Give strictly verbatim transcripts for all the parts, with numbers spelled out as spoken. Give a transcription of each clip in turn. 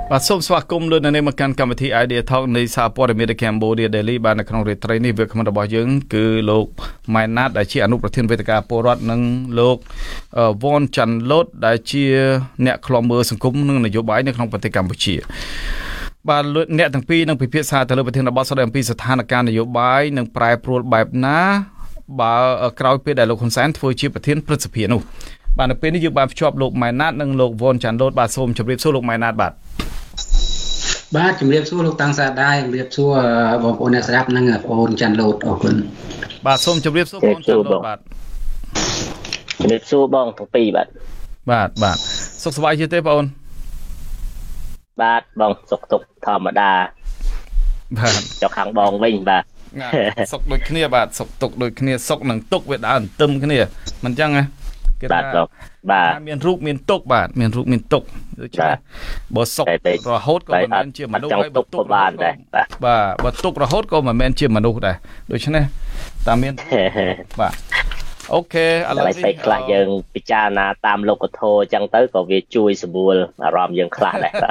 បាទសូមស្វាគមន៍លោកនៅមកកាន់កម្មវិធី Idea Talk នៃសារព័ត៌មាន Cambodia Daily បាទនៅក្នុងរាត្រីនេះវាគ្មិនរបស់យើងគឺលោកម៉ែនណាតដែលជាអនុប្រធានវេទិកាពលរដ្ឋនិងលោកវ៉នចាន់ឡូតដែលជាអ្នកខ្លំមើលសង្គមនិងនយោបាយនៅក្នុងប្រទេសកម្ពុជាបាទអ្នកទាំងពីរនឹងពិភាក្សាទៅលើប្រធានបទស្ដីអំពីស្ថានភាពនយោបាយនិងប្រែប្រួលបែបណាបើក្រោយពេលដែលលោកហ៊ុនសែនធ្វើជាប្រធានព្រឹទ្ធសភានោះបាទនៅពេលនេះយើងបានភ្ជាប់លោកម៉ែនណាតនិងលោកវ៉នចាន់ឡូតបាទសូមជម្រាបសួរលោកម៉ែនណាតបាទបាទជំរាបសួរលោកតាំងសាដាយជំរាបសួរបងប្អូនអ្នកស្ដាប់និងបងប្អូនចាន់ឡូតអរគុណបាទសូមជម្រាបសួរបងចាន់ឡូតបាទជំរាបសួរបងទាំងពីរបាទបាទបាទសុខសប្បាយជាទេបងអូនបាទបងសុខទុក្ខធម្មតាបាទចុះខាងបងវិញបាទសុខដូចគ្នាបាទសុខទុក្ខដូចគ្នាសុខនឹងទុក្ខវាដើរទន្ទឹមគ្នាមិនអញ្ចឹងណាគេថាបាទមានរូបមានទុក្ខបាទមានរូបមានទុក្ខដូច្នេះបើសុខរហូតក៏មិនមែនជាមនុស្សហើយបើទុក្ខបានដែរបាទបើទុក្ខរហូតក៏មិនមែនជាមនុស្សដែរដូច្នេះតាមមានបាទអូខេឥឡូវនេះខ្លះយើងពិចារណាតាមលោកធម៌អញ្ចឹងទៅក៏វាជួយស្រួលអារម្មណ៍យើងខ្លះដែរបាទ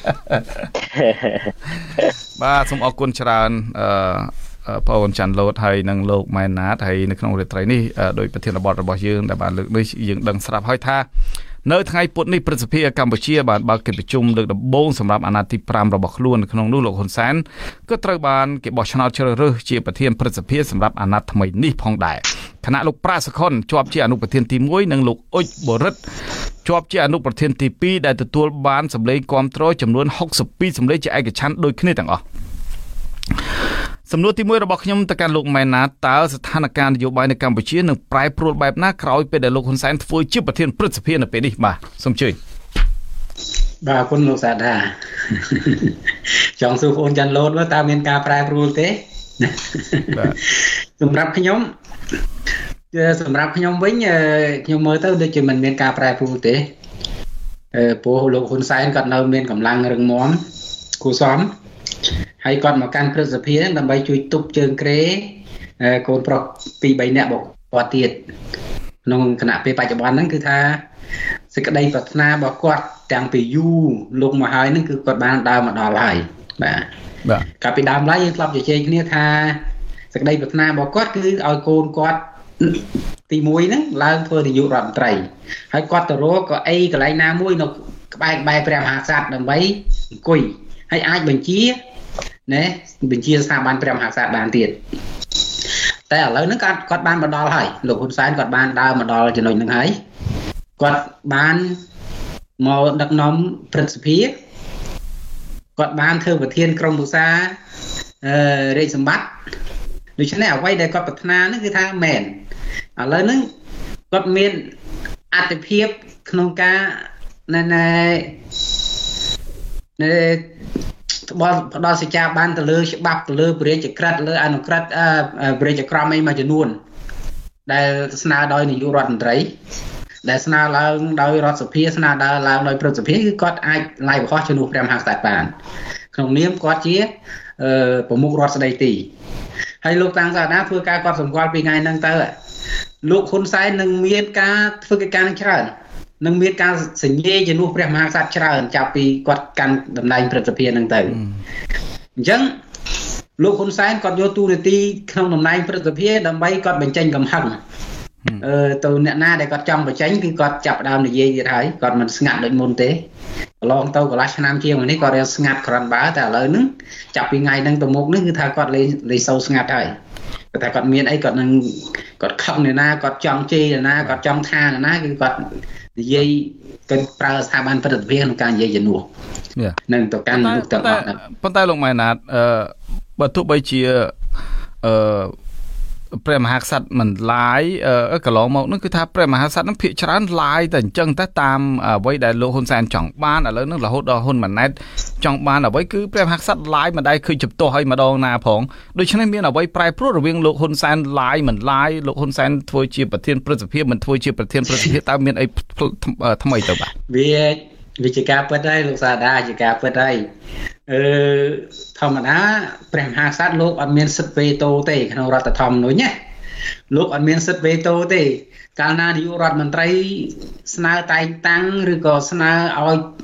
បាទសូមអរគុណច្រើនអឺបងអូនចាន់ឡូតហើយនិងលោកម៉ែនណាតហើយនៅក្នុងរាត្រីនេះដោយប្រធានបទរបស់យើងដែលបានលើកនេះយើងដឹងស្រាប់ហើយថានៅថ្ងៃពុធនេះព្រឹទ្ធសភាកម្ពុជាបានបើកកិច្ចប្រជុំលើកដំបូងសម្រាប់អាណត្តិទីប្រាំរបស់ខ្លួនក្នុងនោះលោកហ៊ុនសែនក៏ត្រូវបានគេបោះឆ្នោតជ្រើសរើសជាប្រធានព្រឹទ្ធសភាសម្រាប់អាណត្តិថ្មីនេះផងដែរគណៈលោកប្រាសុខុនជាប់ជាអនុប្រធានទីមួយនិងលោកអ៊ុចបរិទ្ធជាប់ជាអនុប្រធានទីពីរដែលទទួលបានសម្លេងគាំទ្រចំនួនហុកសិបពីរសម្លេងជាឯកច្ឆន្ទដូចគ្នាទាំងអស់សំណួរទីមួយរបស់ខ្ញុំទៅកាន់លោកម៉ែនណាតតើស្ថានភាពនយោបាយនៅកម្ពុជានឹងប្រែប្រួលបែបណាក្រោយពេលដែលលោកហ៊ុនសែនធ្វើជាប្រធានព្រឹទ្ធសភានៅពេលនេះបាទសូមជឿបាទអរគុណលោកសាដាចង់សួរបងចាន់ឡូតតើមានការប្រែប្រួលទេបាទសម្រាប់ខ្ញុំសម្រាប់ខ្ញុំវិញខ្ញុំមើលទៅដូចជាមិនមានការប្រែប្រួលទេព្រោះលោកហ៊ុនសែនគាត់នៅមានកម្លាំងរឹងមាំគួរសមហើយគាត់មកកាន់ព្រឹទ្ធសភាដើម្បីជួយទប់ជើងក្រេកូនប្រុសពីរបីនាក់របស់គាត់ទៀតក្នុងគណៈពេលបច្ចុប្បន្នហ្នឹងគឺថាសេចក្តីប្រាថ្នារបស់គាត់ទាំងពីយូរលោកមកហើយហ្នឹងគឺគាត់បានដើរមកដល់ហើយបាទបាទកាលពីដើមឡើយយើងធ្លាប់ជជែកគ្នាថាសេចក្តីប្រាថ្នារបស់គាត់គឺឲ្យកូនគាត់ទីមួយហ្នឹងឡើងធ្វើនាយករដ្ឋមន្ត្រីហើយគាត់ទៅរកក៏អីកន្លែងណាមួយនៅក្បែរក្បែរព្រះមហាក្សត្រដើម្បីអង្គុយហើយអាចបញ្ជាណែបញ្ជាស្ថាប័នព្រះមហាក្សត្របានទៀតតែឥឡូវហ្នឹងគាត់គាត់បានមកដល់ហើយលោកហ៊ុនសែនគាត់បានដើរមកដល់ចំណុចហ្នឹងហើយគាត់បានមកដឹកនាំព្រឹទ្ធសភាគាត់បានធ្វើប្រធានក្រុមប្រឹក្សាអឺរាជសម្បត្តិដូច្នេះអ្វីដែលគាត់ប្រាថ្នាហ្នឹងគឺថាមែនឥឡូវហ្នឹងគាត់មានអត្ថិភាពក្នុងការណែណែណែបលផ្ដល់សេចក្ដីបានទៅលើច្បាប់ទៅលើព្រះរាជក្រឹត្យលើអនុក្រឹត្យព្រះរាជក្រមអីមួយចំនួនដែលស្នើដោយនាយករដ្ឋមន្ត្រីដែលស្នើឡើងដោយរដ្ឋសភាស្នើដើរឡើងដោយព្រឹទ្ធសភាគឺគាត់អាចឡាយបង្ខំជំនួសព្រះមហាក្សត្របានក្នុងនាមគាត់ជាប្រមុខរដ្ឋស្ដីទីហើយលោកតាំងសាដាធ្វើការគាត់សម្គាល់ពីថ្ងៃហ្នឹងទៅលោកហ៊ុនសែននឹងមានការធ្វើកិច្ចការនឹងច្រើននឹងមានការសញ្ញេជំនួសព្រះមហាក្សត្រច្រើនចាប់ពីគាត់កាន់តំណែងព្រឹទ្ធសភាហ្នឹងទៅអញ្ចឹងលោកហ៊ុនសែនគាត់យកតួនាទីក្នុងតំណែងព្រឹទ្ធសភាដើម្បីគាត់បញ្ចេញកំហឹងអឺទៅអ្នកណាដែលគាត់ចង់បញ្ចេញគឺគាត់ចាប់ដើមនិយាយទៀតហើយគាត់មិនស្ងាត់ដូចមុនទេកន្លងទៅកន្លះឆ្នាំជាងនេះគាត់រៀងស្ងាត់ក្រាន់បើតែឥឡូវហ្នឹងចាប់ពីថ្ងៃហ្នឹងទៅមុខនេះគឺថាគាត់លេងលេងសូវស្ងាត់ហើយតែគាត់មានអីគាត់នឹងគាត់ខឹងអ្នកណាគាត់ចង់ជេរអ្នកណាគាត់ចង់ថាអ្នកណាគឺគាត់និយាយគាត់ប្រើស្ថាប័នព្រឹទ្ធសភាក្នុងការនិយាយជំនួសនឹងទៅកាន់មុខទាំងអស់ប៉ុន្តែលោកម៉ែនណាតអឺបើទោះបីជាអឺព្រះមហាក្សត្រមិនឡាយកន្លងមកនោះគឺថាព្រះមហាក្សត្រនឹងភាគច្រើនឡាយតែអញ្ចឹងតែតាមអ្វីដែលលោកហ៊ុនសែនចង់បានឥឡូវនឹងរហូតដល់ហ៊ុនម៉ាណែតចង់បានអ្វីគឺព្រះមហាក្សត្រឡាយមិនដែលឃើញជំទាស់ឲ្យម្ដងណាផងដូច្នេះមានអ្វីប្រែប្រួលរវាងលោកហ៊ុនសែនឡាយមិនឡាយលោកហ៊ុនសែនធ្វើជាប្រធានព្រឹទ្ធសភាមិនធ្វើជាប្រធានព្រឹទ្ធសភាតើមានអីថ្មីទៅបាទវាវិជាការពិតហើយលោកសាដាជាការពិតហើយអឺធម្មតាព្រះមហាក្សត្រលោកអត់មានសិទ្ធិវេតូទេក្នុងរដ្ឋធម្មនុញ្ញណាលោកអត់មានសិទ្ធិវេតូទេកាលណានាយករដ្ឋមន្ត្រីស្នើតែងតាំងឬក៏ស្នើឲ្យ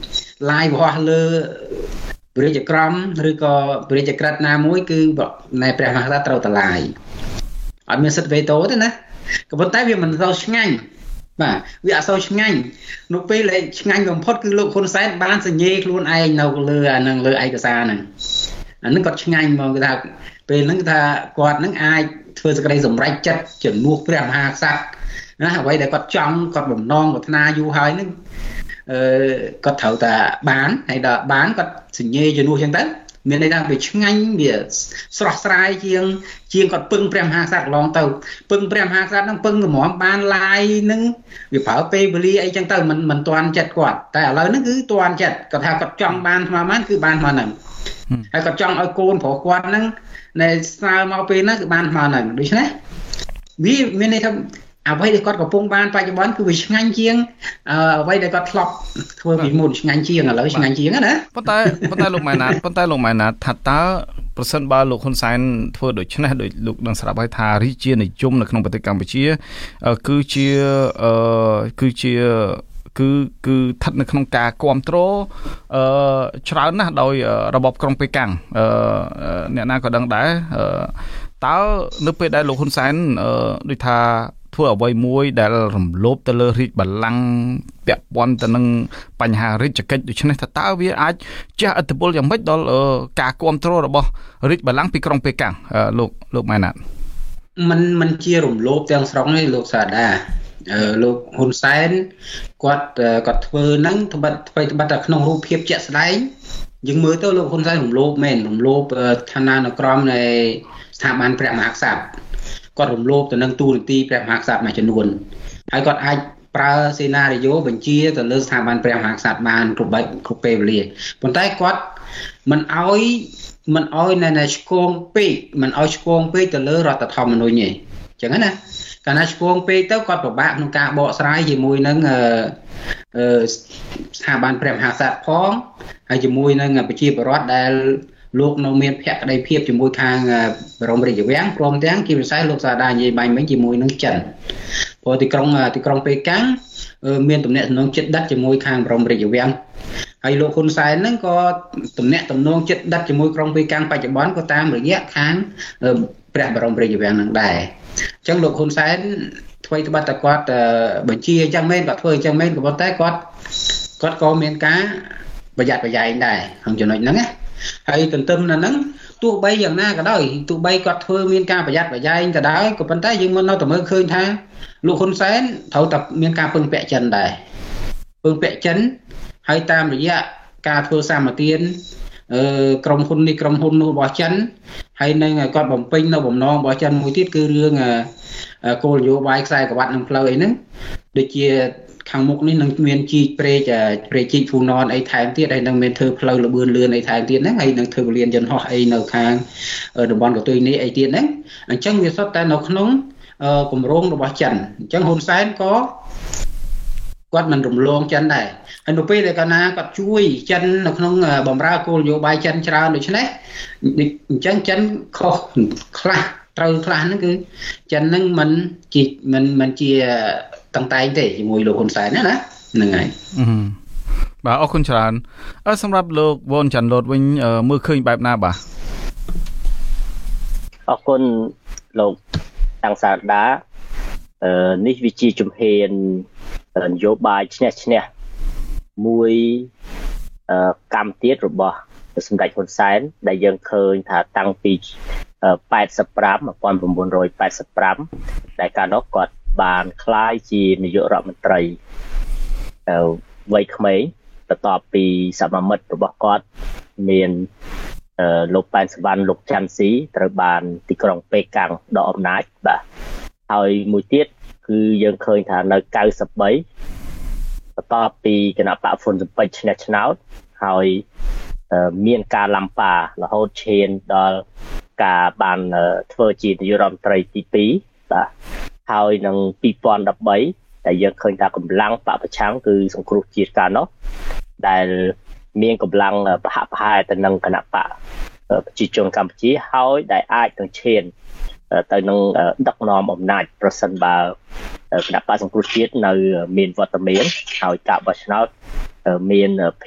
ឡាយរបស់លើព្រះរាជក្រមឬក៏ព្រះរាជក្រឹត្យណាមួយគឺនៃព្រះមហាក្សត្រត្រូវតឡាយអត់មានសិទ្ធិវេតូទេណាក៏ប៉ុន្តែវាមិនសូវឆ្ងាញ់បាទវាអត់សូវឆ្ងាញ់នៅពេលដែលឆ្ងាញ់បំផុតគឺលោកហ៊ុនសែនបានសញ្ញេខ្លួនឯងនៅលើអានឹងលើឯកសារហ្នឹងអានឹងគាត់ឆ្ងាញ់ហ្មងគឺថាពេលហ្នឹងគឺថាគាត់នឹងអាចធ្វើសេចក្តីសម្រេចចិត្តជំនួសព្រះមហាក្សត្រណាអ្វីដែលគាត់ចង់គាត់បំណងប្រាថ្នាយូរហើយហ្នឹងអឺគាត់ត្រូវតែបានហើយដល់បានគាត់សញ្ញេជំនួសចឹងទៅមានន័យថាវាឆ្ងាញ់វាស្រស់ស្រាយជាងជាងគាត់ពឹងព្រះមហាក្សត្រកន្លងទៅពឹងព្រះមហាក្សត្រហ្នឹងពឹងកម្រាំបានឡាយហ្នឹងវាប្រើពេលវេលាអីចឹងទៅមិនមិនទាន់ចិត្តគាត់តែឥឡូវហ្នឹងគឺទាន់ចិត្តគាត់ថាគាត់ចង់បានស្មើបានគឺបានស្មើហ្នឹងហើយគាត់ចង់ឲ្យកូនប្រុសគាត់ហ្នឹងនៅស្នើមកពេលហ្នឹងគឺបានស្មើហ្នឹងដូច្នេះវាមានន័យថាអ្វីដែលគាត់កំពុងបានបច្ចុប្បន្នគឺវាឆ្ងាញ់ជាងអ្វីដែលគាត់ធ្លាប់ធ្វើពីមុនឆ្ងាញ់ជាងឥឡូវឆ្ងាញ់ជាងណាប៉ុន្តែប៉ុន្តែលោកម៉ែណាតប៉ុន្តែលោកម៉ែណាតថាតើប្រសិនបើលោកហ៊ុនសែនធ្វើដូច្នេះដោយលោកនឹងស្រាប់ហើយថារាជានិយមនៅក្នុងប្រទេសកម្ពុជាគឺជាគឺជាគឺគឺស្ថិតនៅក្នុងការគ្រប់គ្រងអឺច្រើនណាស់ដោយរបបក្រុងប៉េកាំងអឺអ្នកណាក៏ដឹងដែរតើនៅពេលដែលលោកហ៊ុនសែនដូចថាធ្វើអ្វីមួយដែលរំលោភទៅលើរាជបល្ល័ង្កពាក់ព័ន្ធទៅនឹងបញ្ហារាជកិច្ចដូច្នេះថាតើវាអាចជះឥទ្ធិពលយ៉ាងម៉េចដល់ការគ្រប់គ្រងរបស់រាជបល្ល័ង្កពីក្រុងប៉េកាំងលោកលោកម៉ែណាតมันมันជារំលោភទាំងស្រុងនេះលោកសាដាអឺលោកហ៊ុនសែនគាត់គាត់ធ្វើហ្នឹងត្បិតអ្វីត្បិតតែក្នុងរូបភាពជាក់ស្ដែងយើងមើលទៅលោកហ៊ុនសែនរំលោភមែនរំលោភឋានានុក្រមនៃស្ថាប័នព្រះមហាក្សត្រគាត់រំលោភទៅនឹងទូនាទីព្រះមហាក្សត្រមួយចំនួនហើយគាត់អាចប្រើសេណារីយ៉ូបញ្ជាទៅលើស្ថាប័នព្រះមហាក្សត្របានគ្រប់បែបគ្រប់ពេលវេលាប៉ុន្តែគាត់មិនអោយមិនអោយនៅឆ្កងពេកមិនអោយឆ្កងពេកទៅលើរដ្ឋធម្មនុញ្ញទេអញ្ចឹងណាកាលណាឆ្កងពេកទៅគាត់ពិបាកក្នុងការបកស្រាយជាមួយនឹងអឺស្ថាប័នព្រះមហាក្សត្រផងហើយជាមួយនឹងប្រជាពលរដ្ឋដែលលោកនៅមានភក្ដីភាពជាមួយខាងបរមរាជវាំងព្រមទាំងជាពិសេសលោកសាដានិយាយបាញ់មិញជាមួយនឹងចិនព្រោះទីក្រុងទីក្រុងប៉េកាំងមានទំនាក់ទំនងជិតដិតជាមួយខាងបរមរាជវាំងហើយលោកហ៊ុនសែនហ្នឹងក៏ទំនាក់ទំនងជិតដិតជាមួយក្រុងប៉េកាំងបច្ចុប្បន្នក៏តាមរយៈខាងព្រះបរមរាជវាំងហ្នឹងដែរអញ្ចឹងលោកហ៊ុនសែនធ្វើត្បិតតែគាត់បញ្ជាអញ្ចឹងមែនគាត់ធ្វើអញ្ចឹងមែនក៏ប៉ុន្តែគាត់គាត់ក៏មានការប្រយ័ត្នប្រយែងដែរក្នុងចំណុចហ្នឹងណាហើយទន្ទឹមនឹងហ្នឹងទោះបីយ៉ាងណាក៏ដោយទោះបីគាត់ធ្វើមានការប្រយ័ត្នប្រយែងក៏ដោយក៏ប៉ុន្តែយើងមិននៅតែមើលឃើញថាលោកហ៊ុនសែនត្រូវតែមានការពឹងពាក់ចិនដែរពឹងពាក់ចិនហើយតាមរយៈការធ្វើសម្បទានអឺក្រុមហ៊ុននេះក្រុមហ៊ុននោះរបស់ចិនហើយនឹងគាត់បំពេញនៅបំណងរបស់ចិនមួយទៀតគឺរឿងគោលនយោបាយខ្សែក្រវ៉ាត់និងផ្លូវអីហ្នឹងដូចជាខាងមុខនេះនឹងមានជីកព្រែកព្រែកជីកហ្វូណនអីថែមទៀតហើយនឹងមានធ្វើផ្លូវលបឿនលឿនអីថែមទៀតហ្នឹងហើយនឹងធ្វើវលានយន្តហោះអីនៅខាងតំបន់កតុយនេះអីទៀតហ្នឹងអញ្ចឹងវាសុទ្ធតែនៅក្នុងគម្រោងរបស់ចិនអញ្ចឹងហ៊ុនសែនក៏គាត់មិនរំលងចិនដែរហើយនៅពេលដែលកាលណាគាត់ជួយចិននៅក្នុងបម្រើគោលនយោបាយចិនច្រើនដូច្នេះអញ្ចឹងចិនខុសខ្លះត្រូវខ្លះហ្នឹងគឺចិនហ្នឹងមិនជាមិនមិនជាតឹងតែងទេជាមួយលោកហ៊ុនសែនណាណាហ្នឹងហើយបាទអរគុណច្រើនអឺសម្រាប់លោកវ៉ុនចាន់ឡូតវិញមើលឃើញបែបណាបាទអរគុណលោកតាំងសាដាអឺនេះវាជាជំហាននយោបាយឈ្នះឈ្នះមួយអឺកម្មទៀតរបស់សម្ដេចហ៊ុនសែនដែលយើងឃើញថាតាំងពីeighty-five nineteen eighty-fiveដែលកាលនោះគាត់បានក្លាយជានាយករដ្ឋមន្ត្រីវ័យក្មេងបន្ទាប់ពីសមាមិត្តរបស់គាត់មានលោកប៉ែនសវណ្ណលោកច័ន្ទស៊ីត្រូវបានទីក្រុងប៉េកាំងដកអំណាចបាទហើយមួយទៀតគឺយើងឃើញថានៅninety-threeបន្ទាប់ពីគណៈបកហ៊ុនស៊ុនពេជ្រឈ្នះឆ្នោតហើយមានការឡំប៉ារហូតឈានដល់ការបានធ្វើជានាយករដ្ឋមន្ត្រីទីtwoបាទហើយនឹងtwenty thirteenដែលយើងឃើញថាកម្លាំងបកប្រឆាំងគឺសង្គ្រោះជាតិកាលនោះដែលមានកម្លាំងប្រហាក់ប្រហែលទៅនឹងគណៈបកប្រជាជនកម្ពុជាហើយដែលអាចនឹងឈានទៅនឹងដឹកនាំអំណាចប្រសិនបើគណៈបកសង្គ្រោះជាតិនៅមានវត្តមានហើយការបោះឆ្នោតមានភាព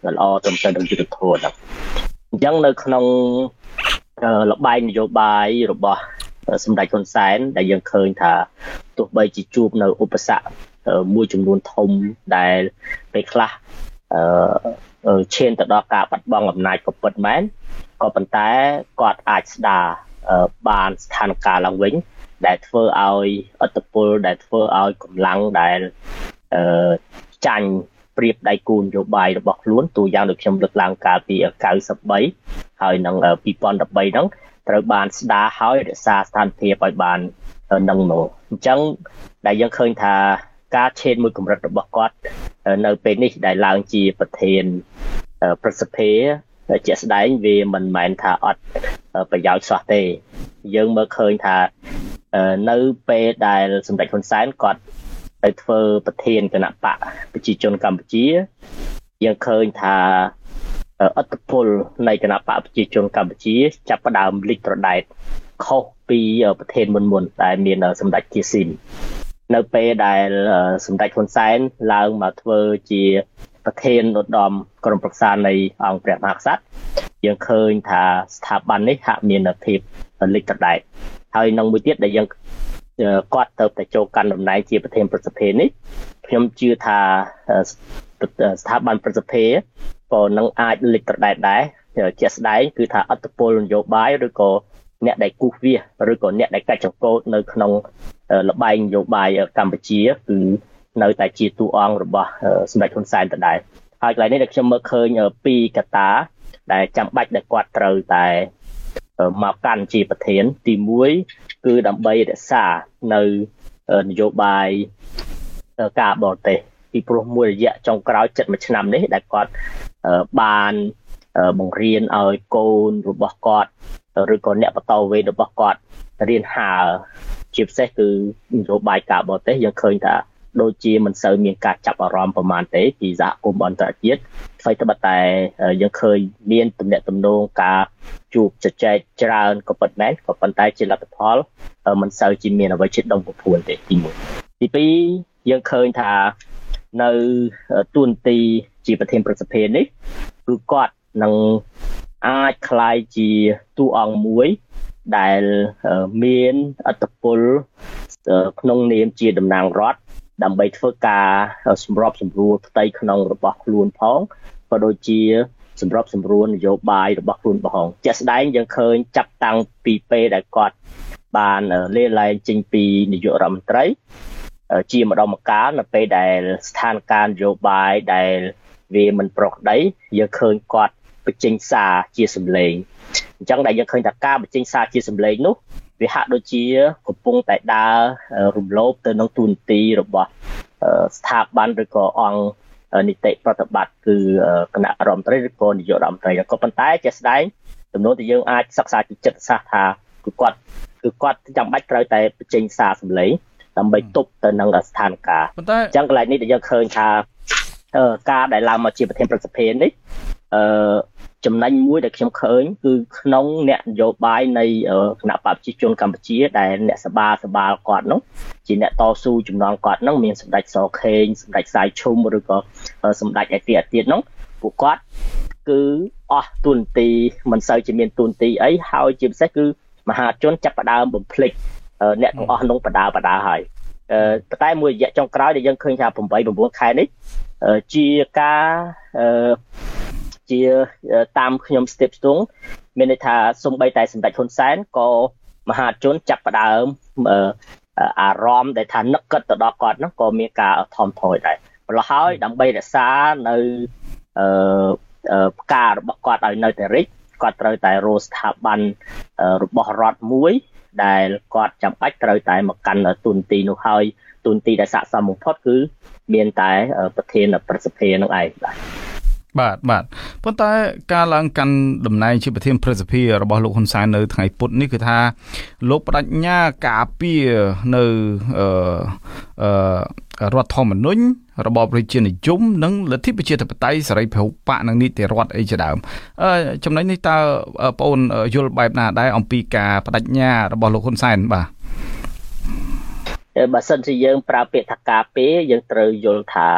ល្អត្រឹមត្រូវនឹងយុទ្ធធម៌ហ្នឹងអញ្ចឹងនៅក្នុងលបាយនយោបាយរបស់សម្ដេចហ៊ុនសែនដែលយើងឃើញថាទោះបីជាជួបនៅឧបសគ្គមួយចំនួនធំដែលពេលខ្លះអឺឈានទៅដល់ការបាត់បង់អំណាចក៏ពិតមែនក៏ប៉ុន្តែគាត់អាចស្ដារបានស្ថានភាពឡើងវិញដែលធ្វើឲ្យអត្តពលដែលធ្វើឲ្យកម្លាំងដែលអឺចាញ់ប្រៀបដៃគូនយោបាយរបស់ខ្លួនទូយ៉ាងដូចខ្ញុំលើកឡើងកាលពីเก้าสิบสามហើយនឹងtwo thousand thirteenហ្នឹងត្រូវបានស្ដារហើយរក្សាស្ថានភាពឲ្យបាននឹងមកអញ្ចឹងដែលយើងឃើញថាការឈានមួយកម្រិតរបស់គាត់នៅពេលនេះដែលឡើងជាប្រធានប្រសិទ្ធិជាក់ស្ដែងវាមិនមែនថាអត់ប្រយោជន៍សោះទេយើងមើលឃើញថានៅពេលដែលសម្ដេចហ៊ុនសែនគាត់ទៅធ្វើប្រធានគណៈបកប្រជាជនកម្ពុជាយើងឃើញថាអត្តពលនៃគណៈបកប្រជាជនកម្ពុជាចាប់ផ្ដើមលិចត្រដែតខុសពីប្រធានមុនមុនដែលមានសម្ដេចជាស៊ីមនៅពេលដែលសម្ដេចហ៊ុនសែនឡើងមកធ្វើជាប្រធានឧត្តមក្រុមប្រឹក្សានៃអង្គព្រះមហាក្សត្រយើងឃើញថាស្ថាប័ននេះហាក់មានភាពលិចត្រដែតហើយនឹងមួយទៀតដែលយើងគាត់ទៅតែចូលកាន់តំណែងជាប្រធានប្រសិទ្ធិនេះខ្ញុំជឿថាស្ថាប័នប្រសិទ្ធិក៏នឹងអាចលិចត្រដែតដែរជាក់ស្ដែងគឺថាអត្តពលនយោបាយឬក៏អ្នកដែលគូសវាសឬក៏អ្នកដែលកាច់ចង្កូតនៅក្នុងលបែងនយោបាយកម្ពុជាគឺនៅតែជាតួអង្គរបស់សម្ដេចហ៊ុនសែនដដែលហើយកន្លែងនេះដែលខ្ញុំមើលឃើញពីកត្តាដែលចាំបាច់ដែលគាត់ត្រូវតែមកកាន់ជាប្រធានទីមួយគឺដើម្បីរក្សានៅនយោបាយការបរទេសពីព្រោះមួយរយៈចុងក្រោយជិតមួយឆ្នាំនេះដែលគាត់បានបង្រៀនឲ្យកូនរបស់គាត់ឬក៏អ្នកបន្តវេនរបស់គាត់រៀនហើជាពិសេសគឺនយោបាយការបរទេសយើងឃើញថាដូចជាមិនសូវមានការចាប់អារម្មណ៍ប្រមាណទេពីសហគមន៍អន្តរជាតិអ្វីត្បិតតែយើងឃើញមានទំនាក់ទំនងការជួបជជែកច្រើនក៏ពិតមែនក៏ប៉ុន្តែជាលទ្ធផលមិនសូវជាមានអ្វីជាដុំកំភួនទេទីមួយទីពីរយើងឃើញថានៅទួនាទីជាប្រធានប្រសិទ្ធិនេះគឺគាត់នឹងអាចក្លាយជាតួអង្គមួយដែលមានអត្តពលក្នុងនាមជាតំណាងរដ្ឋដើម្បីធ្វើការសម្របសម្រួលផ្ទៃក្នុងរបស់ខ្លួនផងក៏ដូចជាសម្របសម្រួលនយោបាយរបស់ខ្លួនផងជាក់ស្ដែងយើងឃើញចាប់តាំងពីពេលដែលគាត់បានលេលែងចេញពីនាយករដ្ឋមន្ត្រីជាម្ដងម្កាលនៅពេលដែលស្ថានភាពនយោបាយដែលវាមិនប្រក្រតីយើងឃើញគាត់បញ្ចេញសារជាសម្លេងអញ្ចឹងដែលយើងឃើញថាការបញ្ចេញសារជាសម្លេងនោះវាហាក់ដូចជាកំពុងតែដើររំលោភទៅនឹងទូនាទីរបស់ស្ថាប័នឬក៏អង្គនីតិប្រតិបត្តិគឺគណៈរដ្ឋមន្ត្រីឬក៏នាយករដ្ឋមន្ត្រីក៏ប៉ុន្តែជាក់ស្ដែងចំនួនដែលយើងអាចសិក្សាពីចិត្តសាស្ត្រថាគឺគាត់គឺគាត់ចាំបាច់ត្រូវតែបញ្ចេញសារសម្លេងដើម្បីទប់ទៅនឹងស្ថានភាពប៉ុន្តែអញ្ចឹងកន្លែងនេះដែលយើងឃើញថាការដែលឡើងមកជាប្រធានប្រសិទ្ធិនេះអឺចំណេញមួយដែលខ្ញុំឃើញគឺក្នុងអ្នកនយោបាយនៃគណៈបព្វជិជនកម្ពុជាដែលអ្នកសបាសបាលគាត់នោះជាអ្នកតស៊ូចំណងគាត់នោះមានសម្ដេចសខេងសម្ដេចសាយឈុំឬក៏សម្ដេចឯទៀតឯទៀតនោះពួកគាត់គឺអស់ទូនទីមិនសូវជាមានទូនទីអីហើយជាពិសេសគឺមហាជនចាប់ផ្ដើមបំភ្លេចអ្នកទាំងអស់នោះបដាបដាហើយតែមួយរយៈចុងក្រោយដែលយើងឃើញថាeight nineខែនេះជាការជាតាមខ្ញុំស្ទាបស្ទង់មានន័យថាសូម្បីតែសម្ដេចហ៊ុនសែនក៏មហាជនចាប់ផ្ដើមអារម្មណ៍ដែលថានឹកគិតទៅដល់គាត់នោះក៏មានការថមថយដែរម្ល៉េះហើយដើម្បីរក្សានៅអឺផ្ការបស់គាត់ឲ្យនៅតែរីកគាត់ត្រូវតែរកស្ថាប័នរបស់រដ្ឋមួយដែលគាត់ចាំបាច់ត្រូវតែមកកាន់ទូនទីនោះហើយទូនទីដែលស័ក្តិសមបំផុតគឺមានតែប្រធានប្រសិទ្ធិនឹងឯងបាទបាទបាទប៉ុន្តែការឡើងកាន់តំណែងជាប្រធានប្រសិទ្ធិរបស់លោកហ៊ុនសែននៅថ្ងៃពុធនេះគឺថាលោកបដិញ្ញាការពារនៅអឺអឺរដ្ឋធម្មនុញ្ញរបបប្រជានិយមនិងលទ្ធិប្រជាធិបតេយ្យសេរីពហុបកនិងនីតិរដ្ឋអីជាដើមអឺចំណុចនេះតើបងអូនយល់បែបណាដែរអំពីការបដិញ្ញារបស់លោកហ៊ុនសែនបាទបើសិនជាយើងប្រើពាក្យថាការពារយើងត្រូវយល់ថា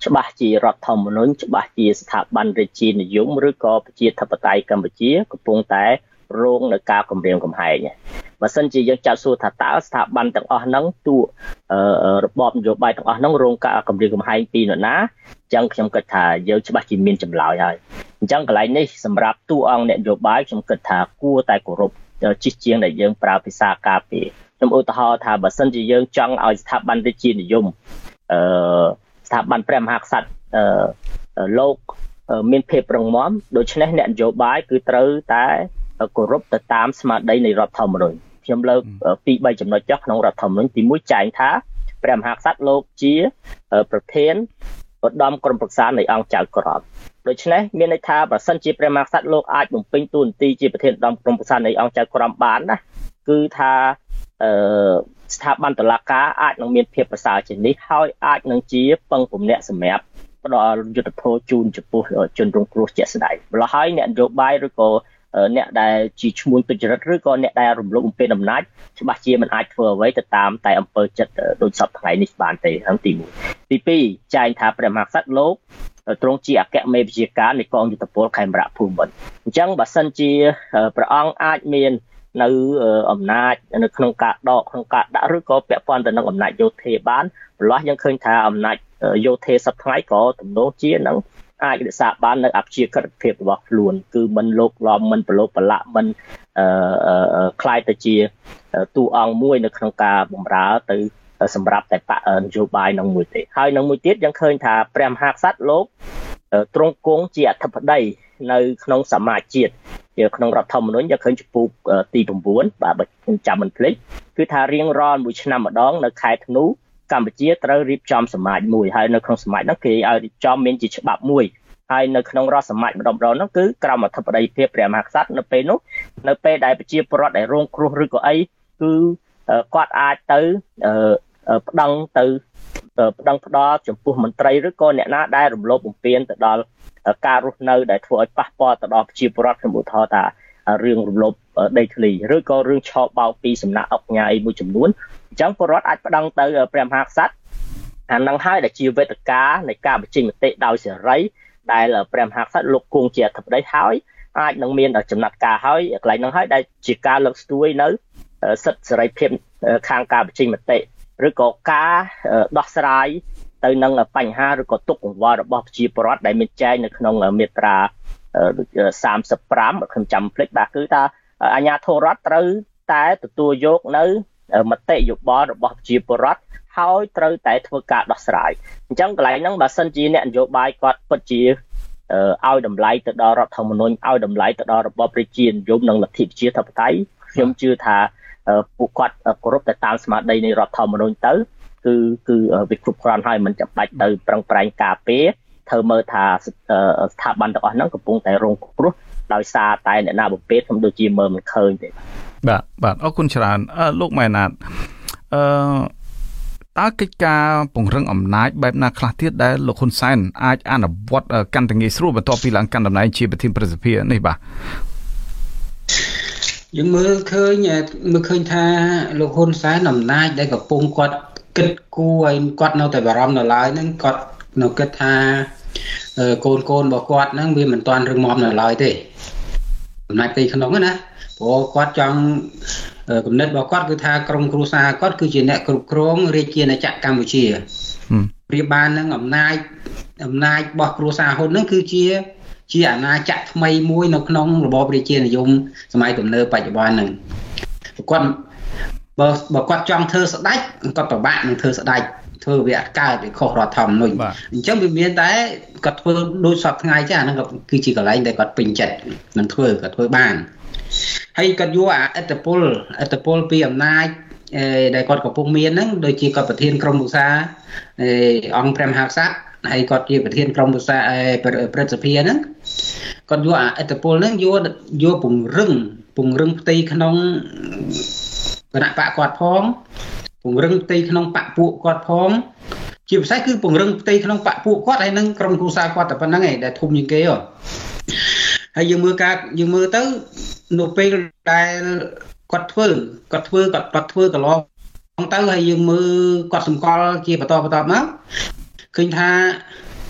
ច្បាស់ជារដ្ឋធម្មនុញ្ញច្បាស់ជាស្ថាប័នរាជានិយមឬក៏ប្រជាធិបតេយ្យកម្ពុជាកំពុងតែរងនឹងការគំរាមកំហែងបើសិនជាយើងចាត់សួរថាតើស្ថាប័នទាំងអស់ហ្នឹងទូរបបនយោបាយទាំងអស់ហ្នឹងរងការគំរាមកំហែងពីនរណាអញ្ចឹងខ្ញុំគិតថាយើងច្បាស់ជាមានចម្លើយហើយអញ្ចឹងកន្លែងនេះសម្រាប់តួអង្គអ្នកនយោបាយខ្ញុំគិតថាគួរតែគោរពជិះជាងដែលយើងប្រើភាសាការពារខ្ញុំឧទាហរណ៍ថាបើសិនជាយើងចង់ឲ្យស្ថាប័នរាជានិយមអឺស្ថាប័នព្រះមហាក្សត្រអឺលោកមានភាពរឹងមាំដូច្នេះអ្នកនយោបាយគឺត្រូវតែគោរពទៅតាមស្មារតីនៃរដ្ឋធម្មនុញ្ញខ្ញុំលើកពីរបីចំណុចចុះក្នុងរដ្ឋធម្មនុញ្ញទីមួយចែងថាព្រះមហាក្សត្រលោកជាប្រធានឧត្តមក្រុមប្រឹក្សានៃអង្គចៅក្រមដូច្នេះមានន័យថាបើសិនជាព្រះមហាក្សត្រលោកអាចបំពេញតួនាទីជាប្រធានឧត្តមក្រុមប្រឹក្សានៃអង្គចៅក្រមបានណាគឺថាអឺស្ថាប័នតុលាការអាចនឹងមានភាពប្រសើរជាងនេះហើយអាចនឹងជាពឹងពំនាក់សម្រាប់ផ្ដល់យុទ្ធធម៌ជូនចំពោះជនរងគ្រោះជាក់ស្ដែងម្ល៉េះហើយអ្នកនយោបាយឬក៏អ្នកដែលជាឈ្មួញទុច្ចរិតឬក៏អ្នកដែលរំលោភបំពានអំណាចច្បាស់ជាមិនអាចធ្វើអ្វីទៅតាមតែអំពើចិត្តដូចសពថ្ងៃនេះបានទេហ្នឹងទីមួយទីពីរចែងថាព្រះមហាក្សត្រលោកទ្រង់ជាអគ្គមេបញ្ជាការនៃកងយុទ្ធពលខេមរៈភូមិន្ទអញ្ចឹងបើសិនជាព្រះអង្គអាចមាននៅអំណាចនៅក្នុងការដកក្នុងការដាក់ឬក៏ពាក់ព័ន្ធទៅនឹងអំណាចយោធាបានប្រឡោះយើងឃើញថាអំណាចយោធាសពថ្ងៃក៏ទំនងជានឹងអាចរក្សាបាននៅអព្យាក្រឹតភាពរបស់ខ្លួនគឺមិនលោកលំមិនប្រឡូកប្រឡាក់មិនអឺคล้ายទៅជាតួអង្គមួយនៅក្នុងការបម្រើទៅសម្រាប់តែបកនយោបាយនឹងមួយទេហើយនឹងមួយទៀតយើងឃើញថាព្រះមហាក្សត្រលោកទ្រង់គង់ជាអធិបតីនៅក្នុងសមាជជាតិក្នុងរដ្ឋធម្មនុញ្ញយើងឃើញចំពោះទី៩បាទបើខ្ញុំចាំមិនភ្លេចគឺថារៀងរាល់មួយឆ្នាំម្ដងនៅខែធ្នូកម្ពុជាត្រូវរៀបចំសមាជមួយហើយនៅក្នុងសមាជហ្នឹងគេឲ្យរៀបចំមានជាច្បាប់មួយហើយនៅក្នុងរដ្ឋសមាជម្ដងៗហ្នឹងគឺក្រមអធិបតីភាពព្រះមហាក្សត្រនៅពេលនោះនៅពេលដែលប្រជាពលរដ្ឋដែលរងគ្រោះឬក៏អីគឺគាត់អាចទៅប្តឹងទៅប្តឹងផ្ដាល់ចំពោះមន្ត្រីឬក៏អ្នកណាដែលរំលោភបំពានទៅដល់ការរស់នៅដែលធ្វើឲ្យប៉ះពាល់ទៅដល់ប្រជាពលរដ្ឋខ្ញុំឧទាហរណ៍ថារឿងរំលោភដីធ្លីឬក៏រឿងឆោបបោកពីសំណាក់អង្គការអីមួយចំនួនអញ្ចឹងពលរដ្ឋអាចប្តឹងទៅព្រះមហាក្សត្រអានឹងហើយដែលជាវេទិកានៃការបញ្ចេញមតិដោយសេរីដែលព្រះមហាក្សត្រលោកគង់ជាអធិបតីហើយអាចនឹងមានចំណាត់ការហើយកន្លែងហ្នឹងហើយដែលជាការលើកស្ទួយនៅសិទ្ធិសេរីភាពខាងការបញ្ចេញមតិឬក៏ការដោះស្រាយទៅនឹងបញ្ហាឬក៏ទុក្ខកង្វល់របស់ប្រជាពលរដ្ឋដែលមានចែងនៅក្នុងមាត្រាសាមសិបប្រាំខ្ញុំចាំភ្លេចបាទគឺថាអាជ្ញាធររដ្ឋត្រូវតែទទួលយកនៅមតិយោបល់របស់ប្រជាពលរដ្ឋហើយត្រូវតែធ្វើការដោះស្រាយអញ្ចឹងកន្លែងហ្នឹងបើសិនជាអ្នកនយោបាយគាត់ពិតជាឲ្យតម្លៃទៅដល់រដ្ឋធម្មនុញ្ញឲ្យតម្លៃទៅដល់របបប្រជានិយមនិងលទ្ធិប្រជាធិបតេយ្យខ្ញុំជឿថាពួកគាត់គោរពទៅតាមស្មារតីនៃរដ្ឋធម្មនុញ្ញទៅគឺគឺវាគ្រប់គ្រាន់ហើយមិនចាំបាច់ទៅប្រឹងប្រែងការពារធ្វើមើលថាស្ថាប័នទាំងអស់ហ្នឹងកំពុងតែរងគ្រោះដោយសារតែអ្នកណាបំពេញខ្ញុំដូចជាមើលមិនឃើញទេបាទបាទអរគុណច្រើនលោកម៉ែណាតអឺតើកិច្ចការពង្រឹងអំណាចបែបណាខ្លះទៀតដែលលោកហ៊ុនសែនអាចអនុវត្តកាន់តែងាយស្រួលបន្ទាប់ពីឡើងកាន់តំណែងជាប្រធានព្រឹទ្ធសភានេះបាទយើងមើលឃើញមើលឃើញថាលោកហ៊ុនសែនអំណាចដែលកំពុងគាត់គិតគូរឲ្យគាត់នៅតែបារម្ភនៅឡើយហ្នឹងគាត់នៅគិតថាកូនកូនរបស់គាត់ហ្នឹងវាមិនទាន់រឹងមាំនៅឡើយទេអំណាចទីក្នុងណាព្រោះគាត់ចង់គំនិតរបស់គាត់គឺថាក្រុមគ្រួសារគាត់គឺជាអ្នកគ្រប់គ្រងរាជាណាចក្រកម្ពុជាព្រាបាលនឹងអំណាចអំណាចរបស់គ្រួសារហ៊ុនហ្នឹងគឺជាជាអាណាចក្រថ្មីមួយនៅក្នុងរបបរាជានិយមសម័យទំនើបបច្ចុប្បន្នហ្នឹងគាត់បើបើគាត់ចង់ធ្វើស្ដេចគាត់ពិបាកនឹងធ្វើស្ដេចធ្វើវាអត់កើតវាខុសរដ្ឋធម្មនុញ្ញអញ្ចឹងវាមានតែគាត់ធ្វើដូចសពថ្ងៃចាហ្នឹងគឺជាកន្លែងដែលគាត់ពេញចិត្តនឹងធ្វើគាត់ធ្វើបានហើយគាត់យកអាអត្តពលអត្តពលពីអំណាចដែលគាត់កំពុងមានហ្នឹងដូចជាគាត់ប្រធានក្រុមប្រឹក្សាអង្គព្រះមហាក្សត្រហើយគាត់ជាប្រធានក្រុមប្រឹក្សាព្រឹទ្ធសភាហ្នឹងគាត់យកអាអត្តពលហ្នឹងយកយកពង្រឹងពង្រឹងផ្ទៃក្នុងគណៈបកគាត់ផងពង្រឹងផ្ទៃក្នុងបកពួកគាត់ផងជាពិសេសគឺពង្រឹងផ្ទៃក្នុងបកពួកគាត់ហើយនឹងក្រុមគ្រួសារគាត់តែប៉ុណ្្នឹងឯងដែលធំជាងគេហ៎ហើយយើងមើលការយើងមើលទៅនៅពេលដែលគាត់ធ្វើគាត់ធ្វើគាត់គាត់ធ្វើកន្លងទៅហើយយើងមើលគាត់សម្គាល់ជាបន្តបន្តមកឃើញថា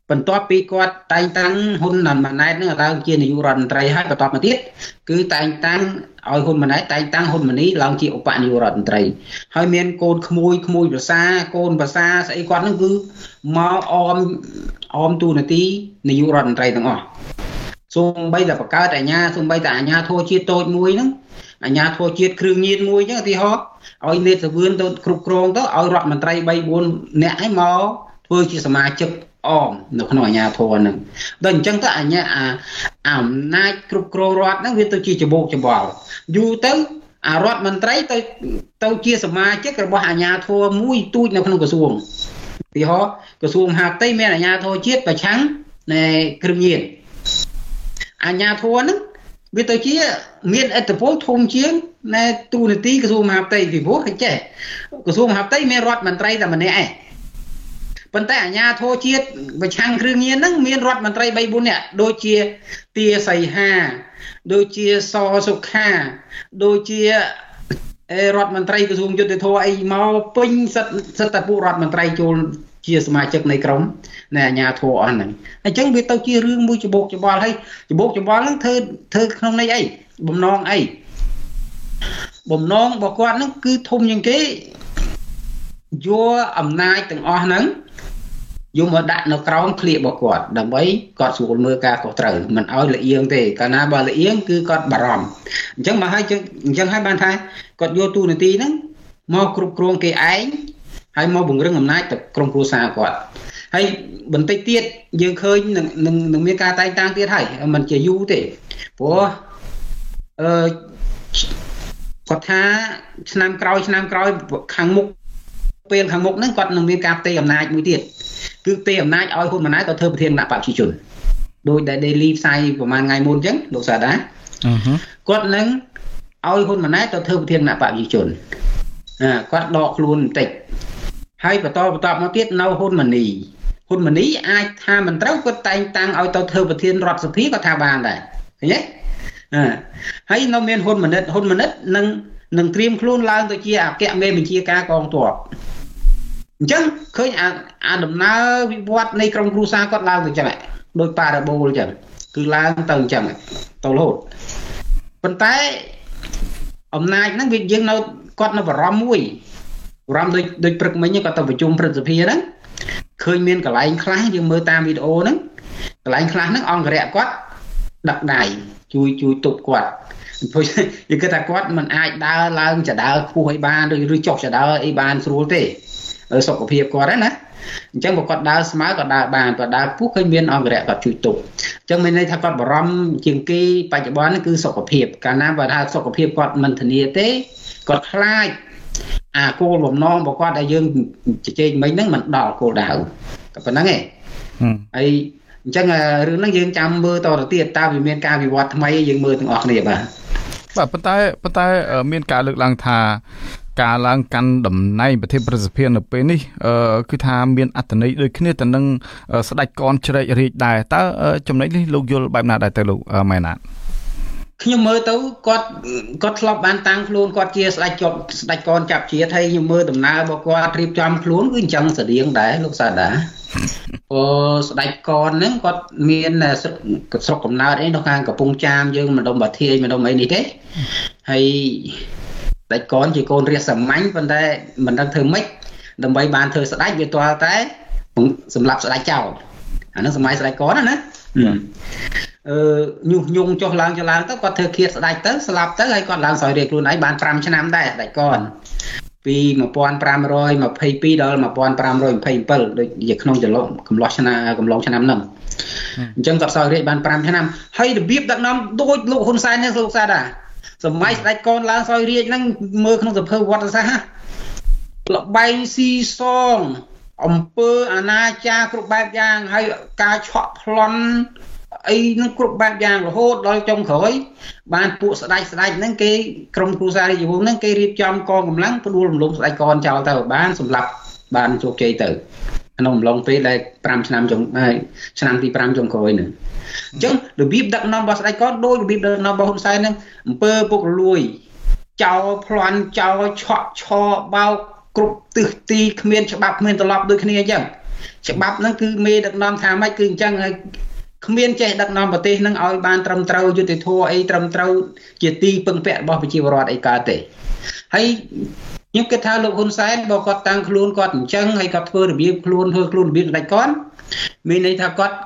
បន្ទាប់ពីគាត់តែងតាំងហ៊ុនម៉ាណែតនឹងឡើងជានាយករដ្ឋមន្ត្រីហើយបន្តមកទៀតគឺតែងតាំងឲ្យហ៊ុនម៉ាណែតតែងតាំងហ៊ុនម៉ាណីឡើងជាឧបនាយករដ្ឋមន្ត្រីហើយមានកូនក្មួយក្មួយភាសាកូនភាសាស្អីគាត់នឹងគឺមកអមអមទូនាទីនាយករដ្ឋមន្ត្រីទាំងអស់សូម្បីតែបង្កើតអាជ្ញាសូម្បីតែអាជ្ញាធរជាតិតូចមួយហ្នឹងអាជ្ញាធរជាតិគ្រឿងញៀនមួយចឹងឧទាហរណ៍ឲ្យនេតសវឿនទៅគ្រប់គ្រងទៅឲ្យរដ្ឋមន្ត្រី 3 4 នាក់ឲ្យមកធ្វើជាសមាជិកអមនៅក្នុងអាជ្ញាធរហ្នឹងដល់អញ្ចឹងទៅអាជ្ញាអំណាចគ្រប់គ្រងរដ្ឋហ្នឹងវាទៅជាច្បោកច្បល់យូរទៅអារដ្ឋមន្ត្រីទៅទៅជាសមាជិករបស់អាជ្ញាធរមួយទូចនៅក្នុងក្រសួងឧទាហរណ៍ក្រសួងមហាផ្ទៃមានអាជ្ញាធរជាតិប្រឆាំងនៃគ្រឿងញៀនអាជ្ញាធរហ្នឹងវាទៅជាមានឥទ្ធិពលធំជាងនៃទូនាទីក្រសួងមហាផ្ទៃពីព្រោះគេចេះក្រសួងមហាផ្ទៃមានរដ្ឋមន្ត្រីតែម្នាក់ឯងប៉ុន្តែអាជ្ញាធរជាតិប្រឆាំងគ្រឿងញៀនហ្នឹងមានរដ្ឋមន្ត្រី 3 4 នាក់ដូចជាទាសីហាដូចជាសសុខាដូចជារដ្ឋមន្ត្រីក្រសួងយុទ្ធភ័ពអីមកពេញសិតសិតតែពួករដ្ឋមន្ត្រីចូលជាសមាជិកនៃក្រុមនៃអាជ្ញាធរអស់ហ្នឹងអញ្ចឹងវាទៅជារឿងមួយច្បោកច្បល់ហើយច្បោកច្បល់ហ្នឹងធ្វើធ្វើក្នុងន័យអីបំណងអីបំណងរបស់គាត់ហ្នឹងគឺធំជាងគេយកអំណាចទាំងអស់ហ្នឹងយកមកដាក់នៅក្រោមឃ្លៀករបស់គាត់ដើម្បីគាត់ស្រួលមើលការខុសត្រូវមិនឲ្យលៀងទេកាលណាបើលៀងគឺគាត់បារម្ភអញ្ចឹងមកឲ្យអញ្ចឹងឲ្យបានថាគាត់យកទូនាទីហ្នឹងមកគ្រប់គ្រងគេឯងហើយមកបង្រឹងអំណាចទៅក្រុមគ្រួសារគាត់ហើយបន្តិចទៀតយើងឃើញនឹងនឹងមានការតែងតាំងទៀតហើយមិនជាយូរទេព្រោះអឺគាត់ថាឆ្នាំក្រោយឆ្នាំក្រោយខាងមុខពេលខាងមុខហ្នឹងគាត់នឹងមានការផ្ទេរអំណាចមួយទៀតគឺផ្ទេរអំណាចឲ្យហ៊ុនម៉ាណែតទៅធ្វើប្រធានគណៈបព្វជិជនដោយដែល daily ផ្សាយប្រហែលថ្ងៃមុនអញ្ចឹងលោកសាដាគាត់នឹងឲ្យហ៊ុនម៉ាណែតទៅធ្វើប្រធានគណៈបព្វជិជនអាគាត់ដកខ្លួនបន្តិចហើយបន្តបន្តមកទៀតនៅហ៊ុនម៉ាណីហ៊ុនម៉ាណីអាចថាមិនត្រូវគាត់តែងតាំងឲ្យទៅធ្វើប្រធានរដ្ឋសភាក៏ថាបានដែរឃើញទេអឺហើយនៅមានហ៊ុនម៉ាណិតហ៊ុនម៉ាណិតនឹងនឹងត្រៀមខ្លួនឡើងទៅជាអគ្គមេបញ្ជាការកងទ័ពអញ្ចឹងឃើញអាអាដំណើរវិវត្តនៃក្រុមគ្រួសារគាត់ឡើងទៅអញ្ចឹងដោយប៉ារ៉ាបូលអញ្ចឹងគឺឡើងទៅអញ្ចឹងទៅរហូតប៉ុន្តែអំណាចហ្នឹងវាយើងនៅគាត់នៅបារម្ភមួយបារម្ភដូចដូចព្រឹកមិញគាត់ទៅប្រជុំព្រឹទ្ធសភាហ្នឹងឃើញមានកន្លែងខ្លះយើងមើលតាមវីដេអូហ្នឹងកន្លែងខ្លះហ្នឹងអង្គរៈគាត់ដឹកដៃជួយជួយទប់គាត់ព្រោះយើងគិតថាគាត់មិនអាចដើរឡើងចដើខ្ពស់ឲ្យបានឬឬចុះចដើអីបានស្រួលទេសុខភាពគាត់ហ្នឹងណាអញ្ចឹងបើគាត់ដើរស្មើគាត់ដើរបានគាត់ដើរខ្ពស់ឃើញមានអង្គរៈគាត់ជួយទប់អញ្ចឹងមានន័យថាគាត់បារម្ភជាងគេបច្ចុប្បន្នគឺសុខភាពកាលណាបើថាសុខភាពគាត់មិនធានាទេគាត់ខ្លាចអាគោលបំណងរបស់គាត់ដែលយើងជជែកមិញហ្នឹងមិនដល់គោលដៅតែប៉ុណ្្នឹងឯងហើយអញ្ចឹងរឿងហ្នឹងយើងចាំមើលតទៅទៀតតើវាមានការវិវត្តថ្មីយើងមើលទាំងអស់គ្នាបាទបាទប៉ុន្តែប៉ុន្តែមានការលើកឡើងថាការឡើងកាន់តំណែងប្រធានប្រសិទ្ធភាពនៅពេលនេះគឺថាមានអត្ថន័យដូចគ្នាទៅនឹងស្ដេចកនជ្រែករាជដែរតើចំណុចនេះលោកយល់បែបណាដែរទៅលោកម៉ែណាតខ្ញុំមើលទៅគាត់គាត់ធ្លាប់បានតាំងខ្លួនគាត់ជាស្ដេចជាប់ស្ដេចកនចាប់ជាតិហើយខ្ញុំមើលដំណើររបស់គាត់រៀបចំខ្លួនគឺអញ្ចឹងស្តៀងដែរលោកសាដាអូស្ដេចកនហ្នឹងគាត់មានស្រុកកំណើតអីនៅខាងកំពង់ចាមយើងម្ដុំបាធាយម្ដុំអីនេះទេហើយស្ដេចកនជាកូនរាជសាមញ្ញប៉ុន្តែមិនដឹងធ្វើម៉េចដើម្បីបានធ្វើស្ដេចវាទាល់តែសម្រាប់ស្ដេចចោលអាហ្នឹងសម័យស្ដេចកនណាអឺញុះញង់ចុះឡើងចុះឡើងទៅគាត់ធ្វើឃាតស្ដេចទៅស្លាប់ទៅហើយគាត់ឡើងសោយរាជខ្លួនឯងបាន5ឆ្នាំដែរស្ដេចកនពី1522ដល់1527ដូចជាក្នុងចន្លោះកំឡោះឆ្នាំកំឡុងឆ្នាំហ្នឹងអញ្ចឹងគាត់សោយរាជបាន5ឆ្នាំហើយរបៀបដឹកនាំដូចលោកហ៊ុនសែនហ្នឹងលោកសាដែរសម័យស្ដេចកនឡើងសោយរាជហ្នឹងមើលក្នុងសភៅវត្តសាស្ត្រលបែងស៊ីសងអំពើអនាចារគ្រប់បែបយ៉ាងហើយការឆក់ប្លន់អីនឹងគ្រប់បែបយ៉ាងរហូតដល់ចុងក្រោយបានពួកស្ដេចស្ដេចហ្នឹងគេក្រុមគ្រួសាររាជវង្សហ្នឹងគេរៀបចំកងកម្លាំងផ្ដួលរំលំស្ដេចកនចោលទៅបានសម្រាប់បានជោគជ័យទៅក្នុងអំឡុងពេលដែល5ឆ្នាំចុងឆ្នាំទី5ចុងក្រោយហ្នឹងអញ្ចឹងរបៀបដឹកនាំរបស់ស្ដេចកនដូចរបៀបដឹកនាំរបស់ហ៊ុនសែនហ្នឹងអំពើពុករលួយចោលប្លន់ចោលឆក់ឆបោកគ្រប់ទិសទីគ្មានច្បាប់គ្មានទម្លាប់ដូចគ្នាអញ្ចឹងច្បាប់ហ្នឹងគឺមេដឹកនាំថាម៉េចគឺអញ្ចឹងហើយគ្មានចេះដឹកនាំប្រទេសហ្នឹងឲ្យបានត្រឹមត្រូវយុត្តិធម៌អីត្រឹមត្រូវជាទីពឹងពាក់របស់ប្រជាពលរដ្ឋអីកើតទេហើយខ្ញុំគិតថាលោកហ៊ុនសែនបើគាត់តាំងខ្លួនគាត់អញ្ចឹងហើយគាត់ធ្វើរបៀបខ្លួនធ្វើខ្លួនរបៀបស្ដេចគាត់មានន័យថាគាត់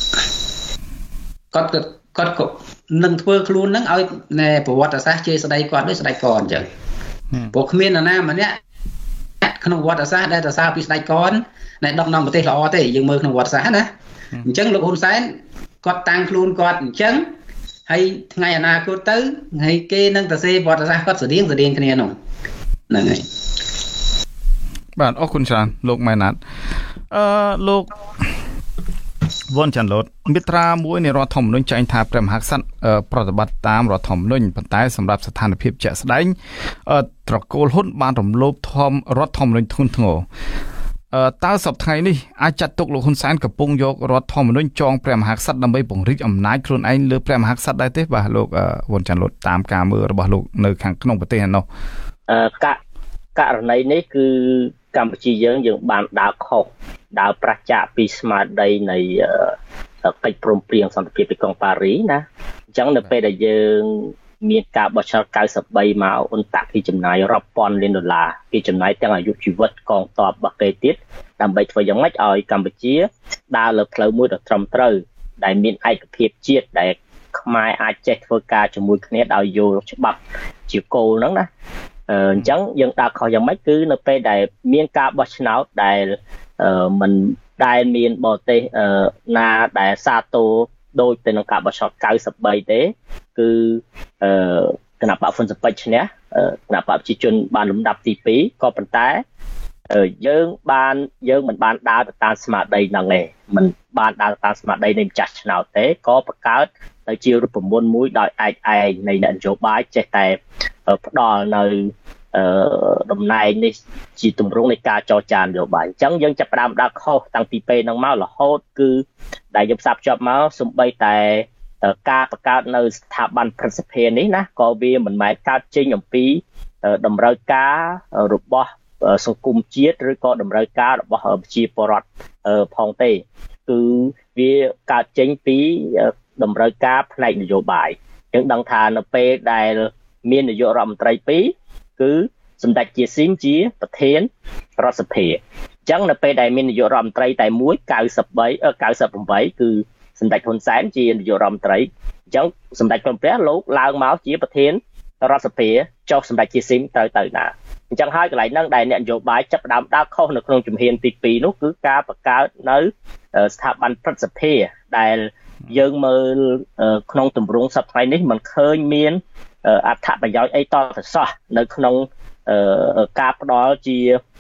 គាត់គាត់គាត់នឹងធ្វើខ្លួនហ្នឹងឲ្យប្រវត្តិសាស្ត្រជេរស្ដីគាត់ដូចស្ដេចគាត់អញ្ចឹងព្រោះគ្មាននរណាម្នាក់ក្នុងប្រវត្តិសាស្ត្រដែលសរសើរពីស្ដេចគាត់ណែដឹកនាំប្រទេសល្អទេយើងមើលក្នុងប្រវត្តិសាស្ត្រណាអញ្ចឹងលោកហ៊ុនសែនគាត់តាំងខ្លួនគាត់អញ្ចឹងហើយថ្ងៃអនាគតទៅហើយគេនឹងទៅសេប្រវត្តិសាស្ត្រគាត់ស្តៀងស្តៀងគ្នានោះហ្នឹងហើយបាទអរគុណច្រើនលោកម៉ែណាត់អឺលោកវ៉ុនចាន់ឡូតមាត្រាមួយនៃរដ្ឋធម្មនុញ្ញចែងថាព្រះមហាក្សត្រប្រតិបត្តិតាមរដ្ឋធម្មនុញ្ញប៉ុន្តែសម្រាប់ស្ថានភាពជាក់ស្ដែងត្រកូលហ៊ុនបានរំលោភធម្មរដ្ឋធម្មនុញ្ញធ្ងន់ធ្ងរតើសប្តាហ៍ថ្ងៃនេះអាចចាត់ទុកលោកហ៊ុនសែនកំពុងយករដ្ឋធម្មនុញ្ញចងព្រះមហាក្សត្រដើម្បីពង្រីកអំណាចខ្លួនឯងលើព្រះមហាក្សត្រដែរទេបាទលោកវ៉ុនចាន់ឡូតតាមការមើលរបស់លោកនៅខាងក្នុងប្រទេសឯនោះអឺកករណីនេះគឺកម្ពុជាយើងយើងបានដើរខុសដើរប្រឆាចពីស្មារតីនៃកិច្ចព្រមព្រៀងសន្តិភាពទីក្រុងប៉ារីណាអញ្ចឹងនៅពេលដែលយើងមានការបោះឆ្នោតเก้าสิบបីមកអ៊ុនតាក់គេចំណាយរាប់ពាន់លានដុល្លារគេចំណាយទាំងអាយុជីវិតកងទ័ពរបស់គេទៀតដើម្បីធ្វើយ៉ាងម៉េចឲ្យកម្ពុជាដើរលើផ្លូវមួយដ៏ត្រឹមត្រូវដែលមានឯកភាពជាតិដែលខ្មែរអាចចេះធ្វើការជាមួយគ្នាដោយយល់ច្បាប់ជាគោលហ្នឹងណាអញ្ចឹងយើងដើរខុសយ៉ាងម៉េចគឺនៅពេលដែលមានការបោះឆ្នោតដែលមិនដែលមានបរទេសណាដែលសាទរដូចទៅនឹងការបោះឆ្នោតเก้าสิบបីទេគឺគណៈបកហ៊ុនស៊ិនប៉ិចឈ្នះគណៈបកប្រជាជនបានលំដាប់ទីពីរក៏ប៉ុន្តែយើងបានយើងមិនបានដើរទៅតាមស្មារតីហ្នឹងទេមិនបានដើរតាមស្មារតីនៃម្ចាស់ឆ្នោតទេក៏បង្កើតទៅជារូបមន្តមួយដោយឯកឯងនៃនយោបាយចេះតែផ្ដល់នៅតំណែងនេះជាទម្រង់នៃការចរចានយោបាយអញ្ចឹងយើងចាប់ផ្ដើមដើរខុសតាំងពីពេលហ្នឹងមករហូតគឺដែលយើងផ្សារភ្ជាប់មកសូម្បីតែការបង្កើតនៅស្ថាប័នព្រឹទ្ធសភានេះណាក៏វាមិនមែនកើតចេញអំពីតម្រូវការរបស់សង្គមជាតិឬក៏តម្រូវការរបស់ប្រជាពលរដ្ឋផងទេគឺវាកើតចេញពីតម្រូវការផ្នែកនយោបាយយើងដឹងថានៅពេលដែលមាននាយករដ្ឋមន្ត្រីពីរគឺសម្ដេចជាស៊ីមជាប្រធានរដ្ឋសភាអញ្ចឹងនៅពេលដែលមាននាយករដ្ឋមន្ត្រីតែមួយเก้าสิบបី เก้าสิบแปดគឺសម្ដេចហ៊ុនសែនជានាយករដ្ឋមន្ត្រីអញ្ចឹងសម្ដេចកុម្ពះលោកឡើងមកជាប្រធានរដ្ឋសភាចុះសម្ដេចជាស៊ីមត្រូវទៅណាអញ្ចឹងហើយកន្លែងហ្នឹងដែលអ្នកនយោបាយចាប់ផ្ដើមដើរខុសនៅក្នុងជំហានទីពីរនោះគឺការបង្កើតនៅស្ថាប័នព្រឹទ្ធសភាដែលយើងមើលក្នុងទម្រង់សប្តាហ៍នេះមិនឃើញមានអត្ថប្រយោជន៍អីតទៅសោះនៅក្នុងការផ្ដល់ជា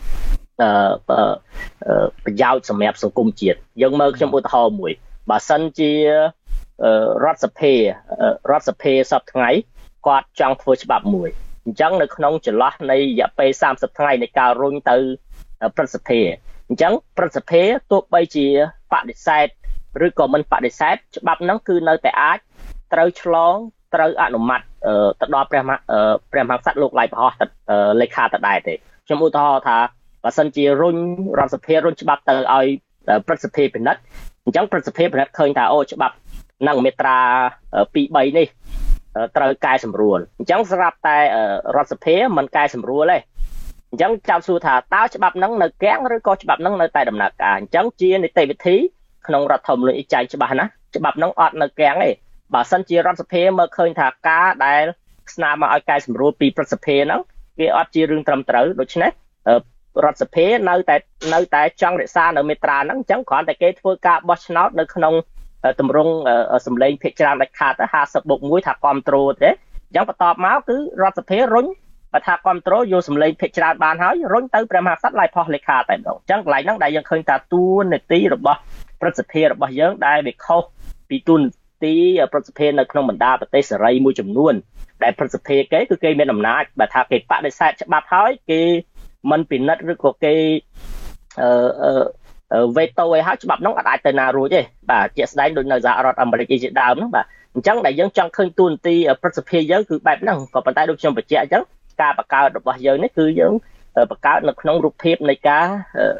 ប្រយោជន៍សម្រាប់សង្គមជាតិយើងមើលខ្ញុំឧទាហរណ៍មួយបើសិនជារដ្ឋសភារដ្ឋសភាសប្តាហ៍ថ្ងៃគាត់ចង់ធ្វើច្បាប់មួយអញ្ចឹងនៅក្នុងចន្លោះនៃរយៈពេលសាមសិបថ្ងៃនៃការរុញទៅព្រឹទ្ធសភាអញ្ចឹងព្រឹទ្ធសភាទោះបីជាបដិសេធឬក៏មិនបដិសេធច្បាប់ហ្នឹងគឺនៅតែអាចត្រូវឆ្លងត្រូវអនុម័តទៅដល់ព្រះព្រះមហាក្សត្រលោកឡៃប្រហោះលេខាដដែលទេខ្ញុំឧទាហរណ៍ថាបើសិនជារុញរដ្ឋសភារុញច្បាប់ទៅឲ្យព្រឹទ្ធសភាពិនិត្យអញ្ចឹងព្រឹទ្ធសភាពិនិត្យឃើញថាអូច្បាប់នឹងមាត្រាពីរ បីនេះត្រូវកែសម្រួលអញ្ចឹងសម្រាប់តែរដ្ឋសភាមិនកែសម្រួលទេអញ្ចឹងចាំសួរថាតើច្បាប់ហ្នឹងនៅគាំងឬក៏ច្បាប់ហ្នឹងនៅតែដំណើរការអញ្ចឹងជានីតិវិធីក្នុងរដ្ឋធម្មនុញ្ញចែងច្បាស់ណាច្បាប់ហ្នឹងអត់នៅគាំងទេបើសិនជារដ្ឋសភាមើលឃើញថាការដែលស្នើមកឲ្យកែសម្រួលពីព្រឹទ្ធសភាហ្នឹងវាអត់ជារឿងត្រឹមត្រូវដូច្នេះរដ្ឋសភានៅតែនៅតែចង់រក្សានៅមេត្រាហ្នឹងអញ្ចឹងគ្រាន់តែគេធ្វើការបោះឆ្នោតនៅក្នុងតម្រង់សម្លេងភាគច្រើនដាច់ខាតទៅห้าสิบบวกមួយថាគ្រប់គ្រងទេអញ្ចឹងបន្ទាប់មកគឺរដ្ឋសភារុញបើថាគ្រប់គ្រងយកសម្លេងភាគច្រើនបានហើយរុញទៅព្រះមហាក្សត្រឡៃផុសលេខាតែម្ដងអញ្ចឹងកន្លែងហ្នឹងដែលយើងឃើញថាតួនាទីរបស់ព្រឹទ្ធសភារបស់យើងដែលវាខុសពីតួនាទីព្រឹទ្ធសភានៅក្នុងបណ្ដាប្រទេសសេរីមួយចំនួនដែលព្រឹទ្ធសភាគេគឺគេមានអំណាចបើថាគេបដិសេធច្បាប់ហើយគេមិនពិនិត្យឬក៏គេអឺវេតូឲ្យហើយច្បាប់ហ្នឹងអាចទៅណារួចទេបាទជាក់ស្ដែងដូចនៅសហរដ្ឋអាមេរិកជាដើមហ្នឹងបាទអញ្ចឹងដែលយើងចង់ឃើញតួនាទីព្រឹទ្ធសភាយើងគឺបែបហ្នឹងក៏ប៉ុន្តែដូចខ្ញុំបញ្ជាក់អញ្ចឹងការបង្កើតរបស់យើងនេះគឺយើងបង្កើតនៅក្នុងរូបភាពនៃការ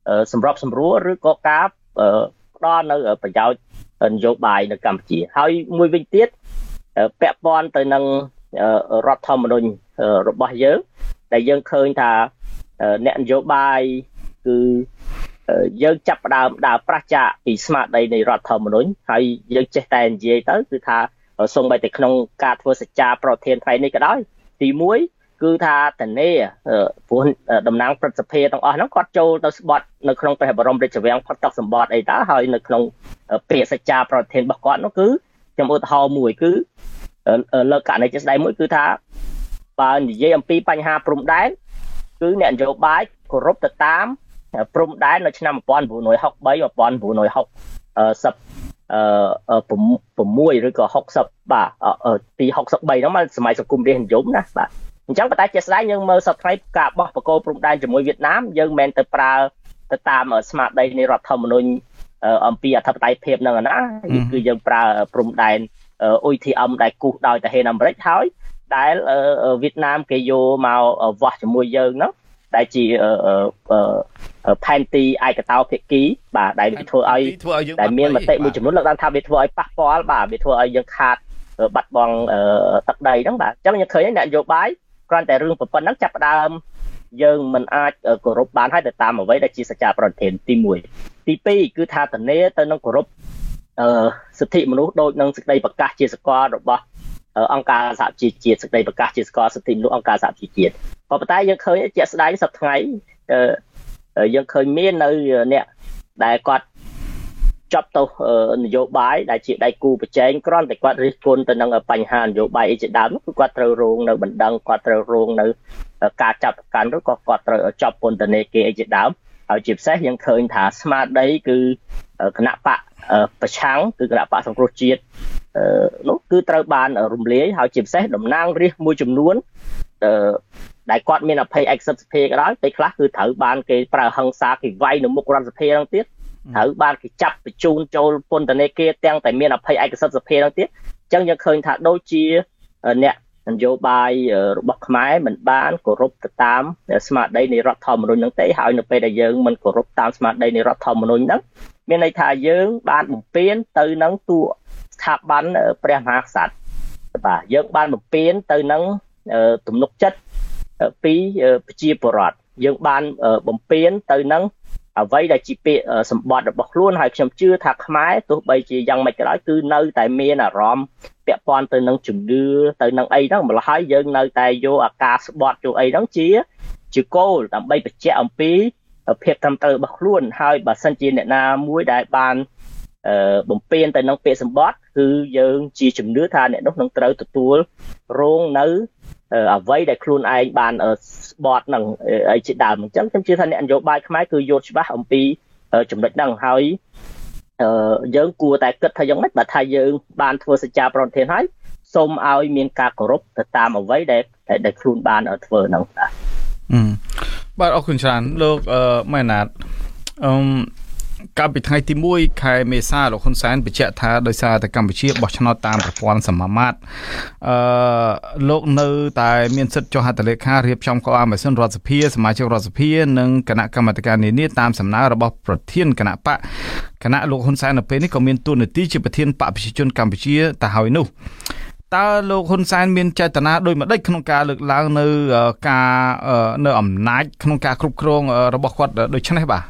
សម្របសម្រួលឬក៏ការផ្ដល់នៅប្រយោជន៍នយោបាយនៅកម្ពុជាហើយមួយវិញទៀតពាក់ព័ន្ធទៅនឹងរដ្ឋធម្មនុញ្ញរបស់យើងដែលយើងឃើញថាអ្នកនយោបាយគឺយើងចាប់ផ្ដើមដើរប្រឆាចពីស្មារតីនៃរដ្ឋធម្មនុញ្ញហើយយើងចេះតែនិយាយទៅគឺថាសូម្បីតែក្នុងការធ្វើសច្ចាប្រធានថ្ងៃនេះក៏ដោយទីមួយគឺថាតនេព្រោះតំណាងព្រឹទ្ធសភាទាំងអស់ហ្នឹងគាត់ចូលទៅស្បត់នៅក្នុងព្រះបរមរាជវាំងផុតទឹកសម្បត្តិអីតើហើយនៅក្នុងពាក្យសច្ចាប្រធានរបស់គាត់នោះគឺខ្ញុំឧទាហរណ៍មួយគឺលើកករណីជាក់ស្ដែងមួយគឺថាបើនិយាយអំពីបញ្ហាព្រំដែនគឺអ្នកនយោបាយគោរពទៅតាមព្រំដែននៅឆ្នាំmột nghìn chín trăm sáu mươi ba một nghìn chín trăm sáu mươi6ឬក៏60បាទពី63ហ្នឹងមកសម័យសង្គមរាស្ត្រនិយមណាបាទអញ្ចឹងប៉ុន្តែជាក់ស្ដែងយើងមើលសប្តាហ៍ការបោះបកគោព្រំដែនជាមួយវៀតណាមយើងមិនមែនទៅប្រើទៅតាមស្មារតីនៃរដ្ឋធម្មនុញ្ញអំពីអធិបតេយ្យភាពហ្នឹងណាគឺយើងប្រើព្រំដែនអ៊ុយធីអឹមដែលគូសដោយតាហ៊េនអាមេរិកហើយដែលវៀតណាមគេយកមកវាស់ជាមួយយើងហ្នឹងដែលជាផែនទីឯកតោភាគីបាទដែលវាធ្វើឲ្យដែលមានមតិមួយចំនួនលើកឡើងថាវាធ្វើឲ្យប៉ះពាល់បាទវាធ្វើឲ្យយើងខាតបាត់បង់ទឹកដីហ្នឹងបាទអញ្ចឹងយើងឃើញអ្នកនយោបាយគ្រាន់តែរឿងប៉ុណ្ណឹងចាប់ផ្ដើមយើងមិនអាចគោរពបានហើយទៅតាមអ្វីដែលជាសច្ចាប្រធានទីមួយទីពីរគឺថាតនេទៅនឹងគោរពសិទ្ធិមនុស្សដូចនឹងសេចក្តីប្រកាសជាសកលរបស់អង្គការសហជីវជាតិសេចក្តីប្រកាសជាសកលសិទ្ធិមនុស្សអង្គការសហជីវជាតិប៉ុន្តែយើងឃើញជាក់ស្ដែងសប្តាហ៍ថ្ងៃយើងឃើញមាននៅអ្នកដែលគាត់ចាប់ទៅនយោបាយដែលជាដៃគូប្រជែងគ្រាន់តែគាត់រិះគន់ទៅនឹងបញ្ហានយោបាយអីជាដើមគឺគាត់ត្រូវរងនៅបណ្ដឹងគាត់ត្រូវរងនៅការចាប់ប្រកាន់ឬក៏គាត់ត្រូវចាប់ពន្ធនាគារអីជាដើមហើយជាពិសេសយើងឃើញថាស្មារតីគឺគណៈបកប្រឆាំងគឺគណៈបកសង្គ្រោះជាតិនោះគឺត្រូវបានរំលាយហើយជាពិសេសតំណាងរាស្ត្រមួយចំនួនដែលគាត់មានអភ័យឯកសិទ្ធិសភាក៏ដោយពេលខ្លះគឺត្រូវបានគេប្រើហិង្សាគេវាយនៅមុខរដ្ឋសភាហ្នឹងទៀតត្រូវបានគេចាប់បញ្ជូនចូលពន្ធនាគារទាំងតែមានអភ័យឯកសិទ្ធិសភាហ្នឹងទៀតអញ្ចឹងយើងឃើញថាដូចជាអ្នកនយោបាយរបស់ខ្មែរមិនបានគោរពទៅតាមស្មារតីនៃរដ្ឋធម្មនុញ្ញហ្នឹងទេហើយនៅពេលដែលយើងមិនគោរពតាមស្មារតីនៃរដ្ឋធម្មនុញ្ញហ្នឹងមានន័យថាយើងបានបំពេញទៅនឹងតួស្ថាប័នព្រះមហាក្សត្របាទយើងបានបំពេញទៅនឹងទំនុកចិត្តពីប្រជាពលរដ្ឋយើងបានបំពេញទៅនឹងអ្វីដែលជាពាក្យសម្បត្តិរបស់ខ្លួនហើយខ្ញុំជឿថាខ្មែរទោះបីជាយ៉ាងម៉េចក៏ដោយគឺនៅតែមានអារម្មណ៍ពាក់ព័ន្ធទៅនឹងជំនឿទៅនឹងអីហ្នឹងម្ល៉េះហើយយើងនៅតែយកអាការស្បត់យកអីហ្នឹងជាជាគោលដើម្បីបញ្ជាក់អំពីភាពត្រឹមត្រូវរបស់ខ្លួនហើយបើសិនជាអ្នកណាមួយដែលបានបំពេញទៅនឹងពាក្យសម្បត្តិគឺយើងជាជំនឿថាអ្នកនោះនឹងត្រូវទទួលរងនៅអ្វីដែលខ្លួនឯងបានស្បត់នឹងអីជាដើមអញ្ចឹងខ្ញុំជឿថាអ្នកនយោបាយខ្មែរគឺយល់ច្បាស់អំពីចំណុចហ្នឹងហើយយើងគួរតែគិតថាយ៉ាងម៉េចបើថាយើងបានធ្វើសច្ចាប្រធានហើយសូមឲ្យមានការគោរពទៅតាមអ្វីដែលដែលខ្លួនបានធ្វើហ្នឹងបាទបាទអរគុណច្រើនលោកម៉ែណាតអឺកាលពីថ្ងៃទីមួយខែមេសាលោកហ៊ុនសែនបញ្ជាក់ថាដោយសារតែកម្ពុជាបោះឆ្នោតតាមប្រព័ន្ធសមាមាត្រអឺលោកនៅតែមានសិទ្ធិចុះហត្ថលេខារៀបចំកោអាម៉ាស៊ីនរដ្ឋសភាសមាជិករដ្ឋសភានិងគណៈកម្មាធិការនានាតាមសំណើរបស់ប្រធានគណៈបកគណៈលោកហ៊ុនសែននៅពេលនេះក៏មានតួនាទីជាប្រធានបកប្រជាជនកម្ពុជាទៅហើយនោះតើលោកហ៊ុនសែនមានចេតនាដូចម្តេចក្នុងការលើកឡើងនៅការនៅអំណាចក្នុងការគ្រប់គ្រងរបស់គាត់ដូចនេះបាទ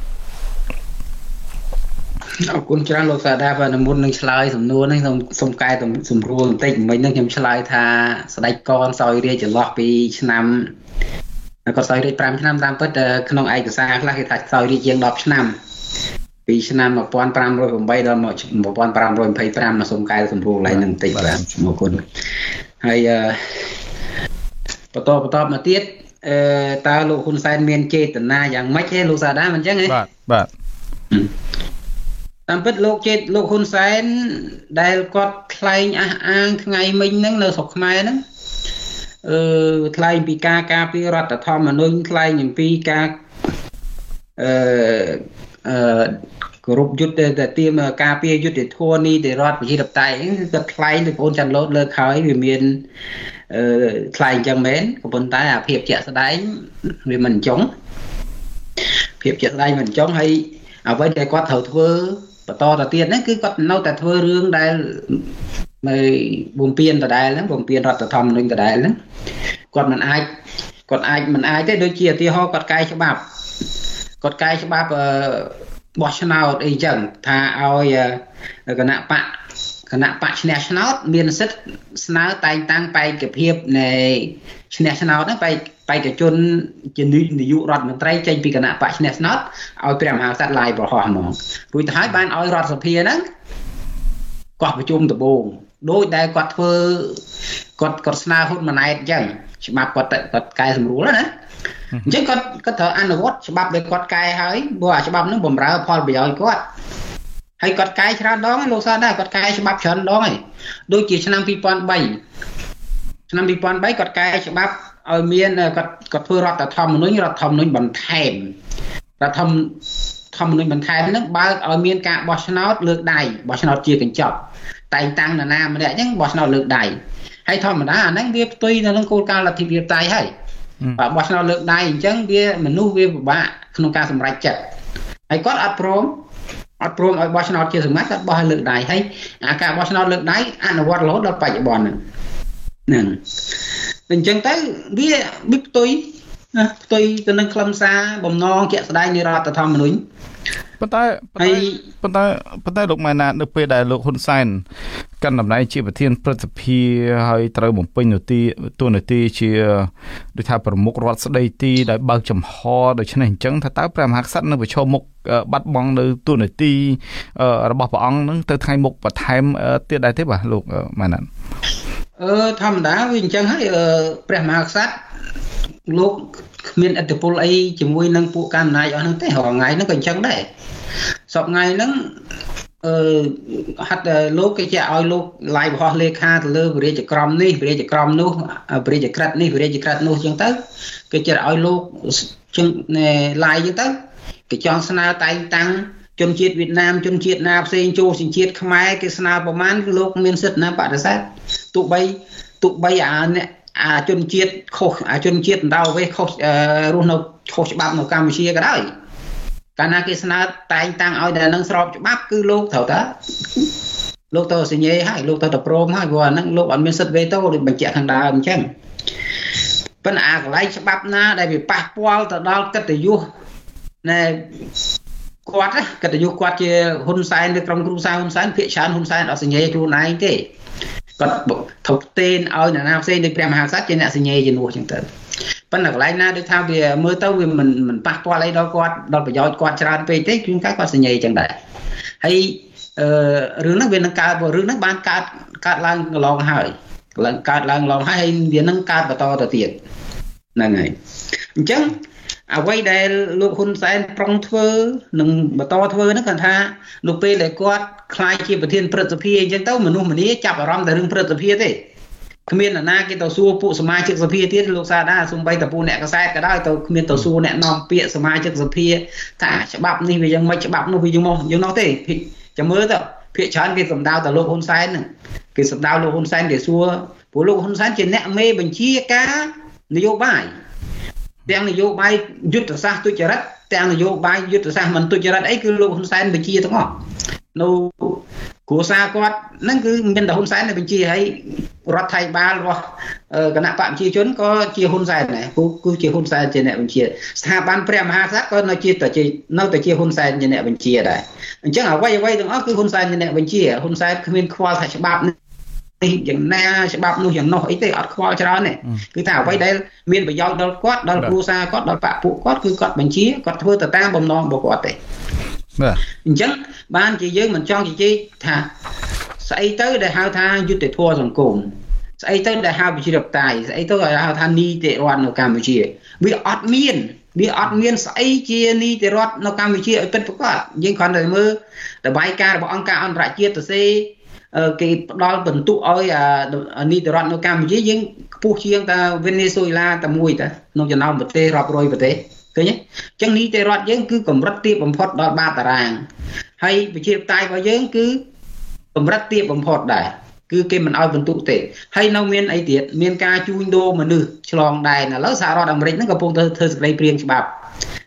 អរគុណច្រើនលោកសាដាបាទមុននឹងឆ្លើយសំណួរនេះសូមសូមកែសម្រួលបន្តិចមិញហ្នឹងខ្ញុំឆ្លើយថាស្ដេចកនសោយរាជចន្លោះពីឆ្នាំគាត់សោយរាជ5ឆ្នាំតាមពិតក្នុងឯកសារខ្លះគេថាសោយរាជជាង10ឆ្នាំពីឆ្នាំmột nghìn năm trăm linh támដល់một nghìn năm trăm hai mươi lămមកសូមកែសម្រួលឡើងនឹងបន្តិចបាទអរគុណហើយបន្តបន្តមកទៀតអឺតើលោកហ៊ុនសែនមានចេតនាយ៉ាងម៉េចទេលោកសាដាមិនអញ្ចឹងហ៎បាទបាទតាមពិតលោកចេតលោកហ៊ុនសែនដែលគាត់ថ្លែងអះអាងថ្ងៃមិញហ្នឹងនៅស្រុកខ្មែរហ្នឹងអឺថ្លែងពីការការពាររដ្ឋធម្មនុញ្ញថ្លែងអំពីការអឺអឺគោរពយុត្តិធម៌ការពារយុត្តិធម៌នីតិរដ្ឋប្រជាធិបតេយ្យហ្នឹងគឺគាត់ថ្លែងដោយបងចាន់ឡូតលើកហើយវាមានអឺថ្លែងអញ្ចឹងមែនក៏ប៉ុន្តែអាភាពជាក់ស្ដែងវាមិនអញ្ចឹងភាពជាក់ស្ដែងមិនចង់ហើយអ្វីដែលគាត់ត្រូវធ្វើបន្តទៅទៀតហ្នឹងគឺគាត់នៅតែធ្វើរឿងដែលនៅបំពេញដដែលហ្នឹងបំពេញរដ្ឋធម្មនុញ្ញដដែលហ្នឹងគាត់មិនអាចគាត់អាចមិនអាចទេដូចជាឧទាហរណ៍គាត់កែច្បាប់គាត់កែច្បាប់បោះឆ្នោតអីចឹងថាឲ្យគណៈបកគណៈបកឈ្នះឆ្នោតមានសិទ្ធិស្នើតែងតាំងបេក្ខភាពនៃឈ្នះឆ្នោតហ្នឹងបេក្ខបេក្ខជនជានាយករដ្ឋមន្ត្រីចេញពីគណៈបកឈ្នះឆ្នោតឲ្យព្រះមហាក្សត្រឡាយប្រហោះហ្មងរួចទៅហើយបានឲ្យរដ្ឋសភាហ្នឹងគាត់ប្រជុំដំបូងដោយដែលគាត់ធ្វើគាត់គាត់ស្នើហ៊ុនម៉ាណែតអញ្ចឹងច្បាប់គាត់គាត់កែសម្រួលណាអញ្ចឹងគាត់គាត់ត្រូវអនុវត្តច្បាប់ដែលគាត់កែហើយព្រោះអាច្បាប់ហ្នឹងបំរើផលប្រយោជន៍គាត់ហើយគាត់កែច្រើនដងហើយលោកសាដែរគាត់កែច្បាប់ច្រើនដងហើយដូចជាឆ្នាំពីរពាន់បីឆ្នាំពីរពាន់បីគាត់កែច្បាប់ឲ្យមានគាត់គាត់ធ្វើរដ្ឋធម្មនុញ្ញរដ្ឋធម្មនុញ្ញបន្ថែមរដ្ឋធម្មនុញ្ញធម្មនុញ្ញបន្ថែមហ្នឹងបើកឲ្យមានការបោះឆ្នោតលើកដៃបោះឆ្នោតជាកញ្ចប់តែងតាំងនរណាម្នាក់អញ្ចឹងបោះឆ្នោតលើកដៃហើយធម្មតាអាហ្នឹងវាផ្ទុយនៅក្នុងគោលការណ៍លទ្ធិប្រជាធិបតេយ្យហើយបើបោះឆ្នោតលើកដៃអញ្ចឹងវាមនុស្សវាពិបាកក្នុងការសម្រេចចិត្តហើយគាត់អត់ព្រមអត់ព្រមឲ្យបោះឆ្នោតជាសម្ងាត់គាត់បោះឲ្យលើកដៃហើយអាការបោះឆ្នោតលើកដៃអនុវត្តរហូតដល់បច្ចុប្បន្នហ្នឹងអញ្ចឹងទៅវាវាផ្ទុយណាផ្ទុយទៅនឹងខ្លឹមសារបំណងជាក់ស្ដែងនៃរដ្ឋធម្មនុញ្ញប៉ុន្តែប៉ុន្តែប៉ុន្តែលោកម៉ែណានៅពេលដែលលោកហ៊ុនសែនកាន់តំណែងជាប្រធានព្រឹទ្ធសភាហើយត្រូវបំពេញនាទីតួនាទីជាដូចថាប្រមុខរដ្ឋស្ដីទីដែលបើកចំហដូច្នេះអញ្ចឹងថាតើព្រះមហាក្សត្រនៅប្រឈមមុខបាត់បង់នៅតួនាទីរបស់ព្រះអង្គនឹងទៅថ្ងៃមុខបន្ថែមទៀតដែរទេបាទលោកម៉ែណាអឺធម្មតាវាអញ្ចឹងហើយព្រះមហាក្សត្រលោកគ្មានឥទ្ធិពលអីជាមួយនឹងពួកកណ្ដាលអំណាចអស់ហ្នឹងទេរាល់ថ្ងៃហ្នឹងក៏អញ្ចឹងដែរសប្តាហ៍ថ្ងៃហ្នឹងអឺហាត់លោកគេជាឲ្យលោកឡាយបរោះលេខាទៅលើវិរាជក្រមនេះវិរាជក្រមនោះវិរាជក្រិតនេះវិរាជក្រិតនោះអញ្ចឹងទៅគេជាឲ្យលោកជឹងឡាយអញ្ចឹងទៅគេចង់ស្នើតែងតាំងជនជាតិវៀតណាមជនជាតិណាផ្សេងចូលសញ្ជាតិខ្មែរគេស្នើប្រមាណលោកមានសិទ្ធិណាបដិសេធទោះបីទោះបីអាអ្នកអាជនជាតិខុសអាជនជាតិដៅវេខុសរស់នៅខុសច្បាប់នៅកម្ពុជាក៏ដោយកាលណាគេស្នើតែងតាំងឲ្យតែនឹងស្របច្បាប់គឺលោកត្រូវតាលោកទៅសញ្ញេហើយលោកទៅទៅព្រមហើយព្រោះអាហ្នឹងលោកអត់មានសិទ្ធិវេតូដូចបញ្ជាក់ខាងដើមអញ្ចឹងប៉ុន្តែអាកន្លែងច្បាប់ណាដែលវាប៉ះពាល់ទៅដល់កិត្តិយសណែគាត់កិត្តិយសគាត់ជាហ៊ុនសែនឬក្រុមគ្រួសារហ៊ុនសែនភាគច្រើនហ៊ុនសែនអត់សញ្ញេខ្លួនឯងទេគាត់ថប់ទេនឲ្យអ្នកណាផ្សេងដូចព្រះមហាក្សត្រជាអ្នកសញ្ញេជំនួសអញ្ចឹងទៅប៉ុន្តែកន្លែងណាដូចថាវាមើលទៅវាមិនមិនប៉ះពាល់អីដល់គាត់ដល់ប្រយោជន៍គាត់ច្រើនពេកទេគឺគាត់គាត់សញ្ញេអញ្ចឹងដែរហើយអឺរឿងហ្នឹងវានឹងកើតរឿងហ្នឹងបានកើតកើតឡើងកន្លងហើយឡើងកើតឡើងឡងហើយវានឹងកើតបន្តទៅទៀតហ្នឹងហើយអញ្ចឹងអ្វីដែលលោកហ៊ុនសែនប្រុងធ្វើនឹងបន្តធ្វើហ្នឹងគាត់ថានៅពេលដែលគាត់ខ្លាយជាប្រធានព្រឹទ្ធសភាអញ្ចឹងទៅមនុស្សម្នាចាប់អារម្មណ៍តែរឿងព្រឹទ្ធសភាទេគ្មានអ្នកណាគេទៅសួរពួកសមាជិកសភាទៀតលោកសាដាសូម្បីតែពួកអ្នកកសែតក៏ដោយទៅគ្មានទៅសួរអ្នកនាំពាក្យសមាជិកសភាថាច្បាប់នេះវាយ៉ាងម៉េចច្បាប់នោះវាយ៉ាងម៉េចយ៉ាងនោះទេចាំមើលទៅភាគច្រើនគេសម្ដៅទៅលោកហ៊ុនសែនហ្នឹងគេសម្ដៅលោកហ៊ុនសែនគេសួរពួកលោកហ៊ុនសែនជាអ្នកមេបញ្ជាការនយោបាយទាំងនយោបាយយុទ្ធសាស្ត្រទុច្ចរិតទាំងនយោបាយយុទ្ធសាស្ត្រមិនទុច្ចរិតអីគឺលោកហ៊ុនសែនបញ្ជាទាំងអស់នៅគ្រួសារគាត់ហ្នឹងគឺមានតែហ៊ុនសែនដែលបញ្ជាហើយរដ្ឋាភិបាលរបស់គណៈបកប្រជាជនក៏ជាហ៊ុនសែនដែរគឺគឺជាហ៊ុនសែនជាអ្នកបញ្ជាស្ថាប័នព្រះមហាក្សត្រក៏នៅជាតែនៅតែជាហ៊ុនសែនជាអ្នកបញ្ជាដែរអញ្ចឹងអ្វីអ្វីទាំងអស់គឺហ៊ុនសែនជាអ្នកបញ្ជាហ៊ុនសែនគ្មានខ្វល់ថាច្បាប់នេះយ៉ាងណាច្បាប់នោះយ៉ាងនោះអីទេអត់ខ្វល់ច្រើនទេគឺថាអ្វីដែលមានប្រយោជន៍ដល់គាត់ដល់គ្រួសារគាត់ដល់បកពួកគាត់គឺគាត់បញ្ជាគាត់ធ្វើទៅតាមបំណងរបស់គាត់ទេបាទអញ្ចឹងបានជាយើងមិនចង់ជជែកថាស្អីទៅដែលហៅថាយុត្តិធម៌សង្គមស្អីទៅដែលហៅប្រជាធិបតេយ្យស្អីទៅដែលហៅថានីតិរដ្ឋនៅកម្ពុជាវាអត់មានវាអត់មានស្អីជានីតិរដ្ឋនៅកម្ពុជាឲ្យពិតប្រាកដយើងគ្រាន់តែមើលរបាយការណ៍របស់អង្គការអន្តរជាតិទៅសេគេផ្ដល់បន្ទុកឲ្យនីតិរដ្ឋនៅកម្ពុជាយើងខ្ពស់ជាងតែវេណេស៊ុយឡាតែមួយតែក្នុងចំណោមប្រទេសរាប់រយប្រទេសឃើញទេអញ្ចឹងនីតិរដ្ឋយើងគឺកម្រិតទាបបំផុតដល់បាតតារាងហើយប្រជាធិបតេយ្យរបស់យើងគឺកម្រិតទាបបំផុតដែរគឺគេមិនឲ្យបន្ទុកទេហើយនៅមានអីទៀតមានការជួញដូរមនុស្សឆ្លងដែនឥឡូវសហរដ្ឋអាមេរិកហ្នឹងកំពុងទៅធ្វើសេចក្តីព្រាងច្បាប់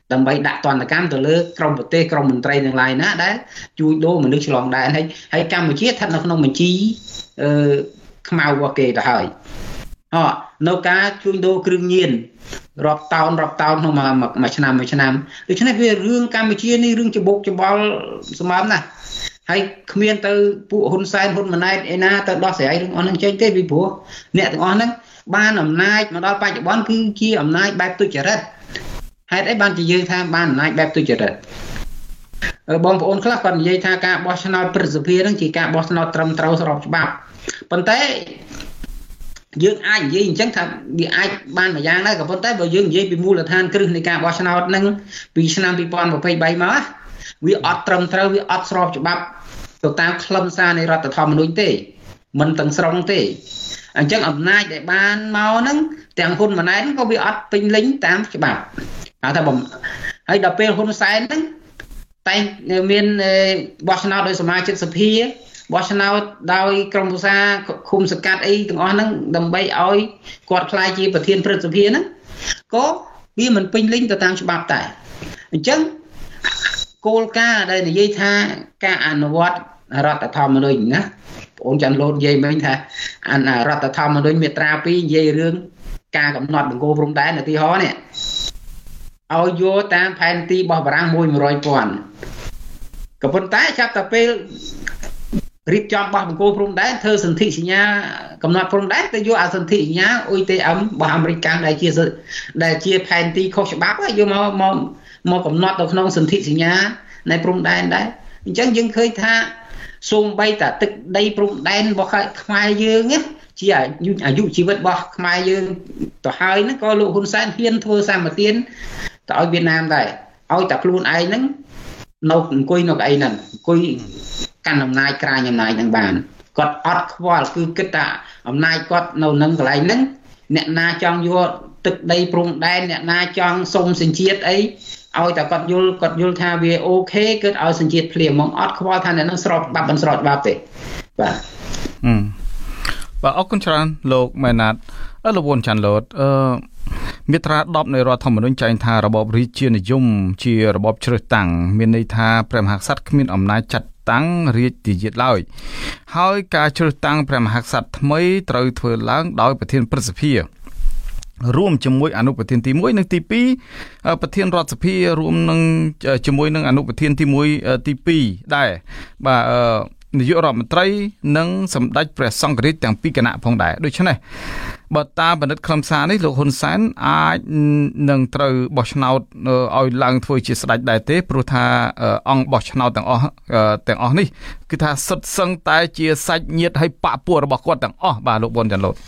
ដើម្បីដាក់ទណ្ឌកម្មទៅលើក្រមប្រទេសក្រមមន្ត្រីទាំងឡាយណាដែលជួញដូរមនុស្សឆ្លងដែនហើយហើយកម្ពុជាស្ថិតនៅក្នុងបញ្ជីអឺខ្មៅរបស់គេទៅហើយអនៅការជួញដូរគ្រឿងញៀនរាប់តោនរាប់តោនក្នុងមួយឆ្នាំមួយឆ្នាំដូច្នេះវារឿងកម្ពុជានេះរឿងច្បុកច្បល់សម្បំណាស់ហើយគ្មានទៅពួកហ៊ុនសែនហ៊ុនម៉ាណែតឯណាទៅដោះស្រាយរឿងអស់ហ្នឹងចេញទេពីព្រោះអ្នកទាំងអស់ហ្នឹងបានអំណាចមកដល់បច្ចុប្បន្នគឺជាអំណាចបែបទុច្ចរិតហេតុអីបានជាយើងថាបានអំណាចបែបទុច្ចរិតបងប្អូនខ្លះគាត់និយាយថាការបោះឆ្នោតព្រឹទ្ធសភាហ្នឹងជាការបោះឆ្នោតត្រឹមត្រូវស្របច្បាប់ប៉ុន្តែយើងអាចនិយាយអញ្ចឹងថាវាអាចបានមួយយ៉ាងដែរក៏ប៉ុន្តែបើយើងនិយាយពីមូលដ្ឋានគ្រឹះនៃការបោះឆ្នោតហ្នឹងពីឆ្នាំពីរពាន់ยี่สิบสามមកវាអត់ត្រឹមត្រូវវាអត់ស្របច្បាប់ទៅតាមខ្លឹមសារនៃរដ្ឋធម្មនុញ្ញទេមិនទាំងស្រុងទេអញ្ចឹងអំណាចដែលបានមកហ្នឹងទាំងហ៊ុនម៉ាណែតក៏វាអត់ពេញលេញតាមច្បាប់ហៅថាបំហើយដល់ពេលហ៊ុនសែនហ្នឹងតែមានបោះឆ្នោតដោយសមាជិកសភាបោះឆ្នោតដោយក្រុមប្រឹក្សាឃុំសង្កាត់អីទាំងអស់ហ្នឹងដើម្បីឲ្យគាត់ក្លាយជាប្រធានព្រឹទ្ធសភាហ្នឹងក៏វាមិនពេញលេញទៅតាមច្បាប់តែអញ្ចឹងគោលការណ៍ដែលនិយាយថាការអនុវត្តរដ្ឋធម្មនុញ្ញណាបងអូនចាន់លូតនិយាយមិញថារដ្ឋធម្មនុញ្ញមាត្រាពីរនិយាយរឿងការកំណត់បង្គោលព្រំដែនឧទាហរណ៍នេះឲ្យយកតាមផែនទីរបស់បារាំងមួយមួយរយពាន់ក៏ប៉ុន្តែចាប់តែពេលរៀបចំបោះបង្គោលព្រំដែនធ្វើសន្ធិសញ្ញាកំណត់ព្រំដែនទៅយកអាសន្ធិសញ្ញាអ៊ុយទេអឹមរបស់អាមេរិកដែលជាដែលជាផែនទីខុសច្បាប់យកមកមកមកកំណត់នៅក្នុងសន្ធិសញ្ញានៃព្រំដែនដែរអញ្ចឹងយើងឃើញថាសូម្បីតែទឹកដីព្រំដែនរបស់ខ្មែរយើងជាអាយុជីវិតរបស់ខ្មែរយើងទៅហើយហ្នឹងក៏លោកហ៊ុនសែនហ៊ានធ្វើសម្បទានទៅឲ្យវៀតណាមដែរឲ្យតែខ្លួនឯងហ្នឹងនៅអង្គុយនៅកៅអីហ្នឹងអង្គុយកាន់អំណាចក្រាញអំណាចហ្នឹងបានគាត់អត់ខ្វល់គឺគិតថាអំណាចគាត់នៅនឹងកន្លែងហ្នឹងអ្នកណាចង់យកទឹកដីព្រំដែនអ្នកណាចង់សុំសញ្ជាតិអីឲ្យតែគាត់យល់គាត់យល់ថាវាអូខេគឺឲ្យសញ្ជាតិភ្លាមហ្មងអត់ខ្វល់ថាអ្នកនឹងស្របច្បាប់មិនស្របច្បាប់ទេបាទអឺបាទអរគុណច្រើនលោកម៉ែណាតអឺលោកវ៉ុនចាន់លូតអឺមាត្រាដប់នៃរដ្ឋធម្មនុញ្ញចែងថារបបរាជានិយមជារបបជ្រើសតាំងមានន័យថាព្រះមហាក្សត្រគ្មានអំណាចចាត់តាំងរាជទាយាទឡើយហើយការជ្រើសតាំងព្រះមហាក្សត្រថ្មីត្រូវធ្វើឡើងដោយប្រធានព្រឹទ្ធសភារួមជាមួយអនុប្រធានទីមួយនិងទីពីរប្រធានរដ្ឋសភារួមនឹងជាមួយនឹងអនុប្រធានទីមួយទីពីរដែរបាទនាយករដ្ឋមន្ត្រីនិងសម្ដេចព្រះសង្ឃរាជទាំងពីរគណៈផងដែរដូច្នេះបើតាមបណ្ឌិតខ្លឹមសារនេះលោកហ៊ុនសែនអាចនឹងត្រូវបោះឆ្នោតឲ្យឡើងធ្វើជាស្ដេចដែរទេព្រោះថាអង្គបោះឆ្នោតទាំងអស់ទាំងអស់នេះគឺថាសុទ្ធសឹងតែជាសាច់ញាតិហើយបពុរបស់គាត់ទាំងអស់បាទលោកប៊ុនចាន់លូត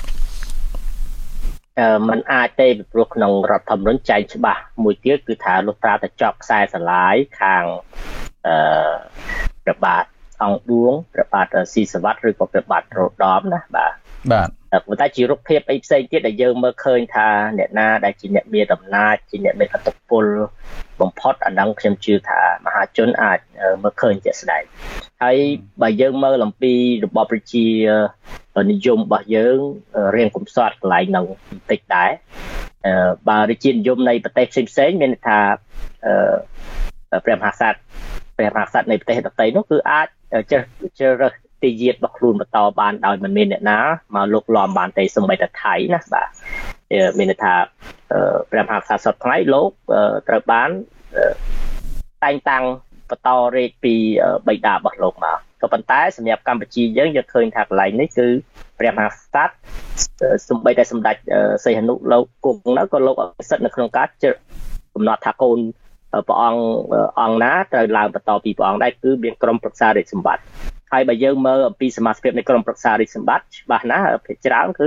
អឺมันអាចទេពីព្រោះក្នុងរដ្ឋធម្មនុញ្ញចែងច្បាស់មួយទៀតគឺថាលុះត្រាតែចប់ខ្សែស្រឡាយខាងអឺព្រះបាទអង្គឌួងព្រះបាទស៊ីសវ័តឬក៏ព្រះបាទរ៉ូដមណាបាទបាទប៉ុន្តែជារូបភាពអីផ្សេងទៀតដែលយើងមើលឃើញថាអ្នកណាដែលជាអ្នកមានអំណាចជាអ្នកមានឥទ្ធិពលបំផុតអានឹងខ្ញុំជឿថាមហាជនអាចមើលឃើញជាក់ស្ដែងហើយបើយើងមើលអំពីរបបប្រជានិយមរបស់យើងរៀងកំសត់កន្លែងហ្នឹងបន្តិចដែរបើប្រជានិយមនៃប្រទេសផ្សេងៗមានថាព្រះមហាក្សត្រព្រះមហាក្សត្រនៃប្រទេសដទៃនោះគឺអាចចេះជ្រើសរើសទាយាទរបស់ខ្លួនបន្តបានដោយមិនមានអ្នកណាមកលុកលំបានទេសូម្បីតែថៃណាបាទមានន័យថាព្រះមហាក្សត្រសពថ្ងៃលោកត្រូវបានតែងតាំងបន្តរាជពីបិតារបស់លោកមកក៏ប៉ុន្តែសម្រាប់កម្ពុជាយើងយើងឃើញថាកន្លែងនេះគឺព្រះមហាក្សត្រសូម្បីតែសម្ដេចសីហនុលោកគង់នៅក៏លោកអសិទ្ធនៅក្នុងការកំណត់ថាកូនព្រះអង្គអង្គណាត្រូវឡើងបន្តពីព្រះអង្គដែរគឺមានក្រុមប្រឹក្សារាជសម្បត្តិហើយបើយើងមើលអំពីសមាជិកនៃក្រុមប្រឹក្សារាជសម្បត្តិច្បាស់ណាស់ភាគច្រើនគឺ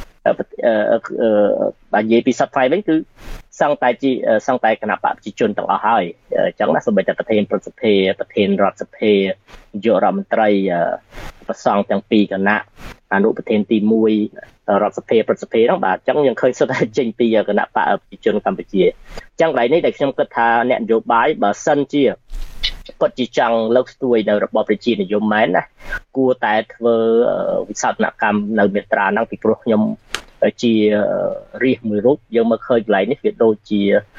បើនិយាយពីសត្វផ្លែវិញគឺសង្កតែជាសង្កតែគណៈបព្វជិជនទាំងអស់ហើយអញ្ចឹងណាសូម្បីតែប្រធានព្រឹទ្ធសភាប្រធានរដ្ឋសភានាយករដ្ឋមន្ត្រីប្រសង់ទាំងពីរគណៈអនុប្រធានទីមួយរដ្ឋសភាព្រឹទ្ធសភាហ្នឹងបាទអញ្ចឹងយើងឃើញសុទ្ធតែចេញពីគណៈបព្វជិជនកម្ពុជាអញ្ចឹងកន្លែងនេះដែលខ្ញុំគិតថាអ្នកនយោបាយបើសិនជាគាត់ជាចង់លើកស្ទួយនៅរបបប្រជានិយមមែនណាគួរតែធ្វើវិសោធនកម្មនៅមាត្រាហ្នឹងពីព្រោះខ្ញុំជារាជមួយរូបយើងមកឃើញកន្លែងនេះវាដូចជា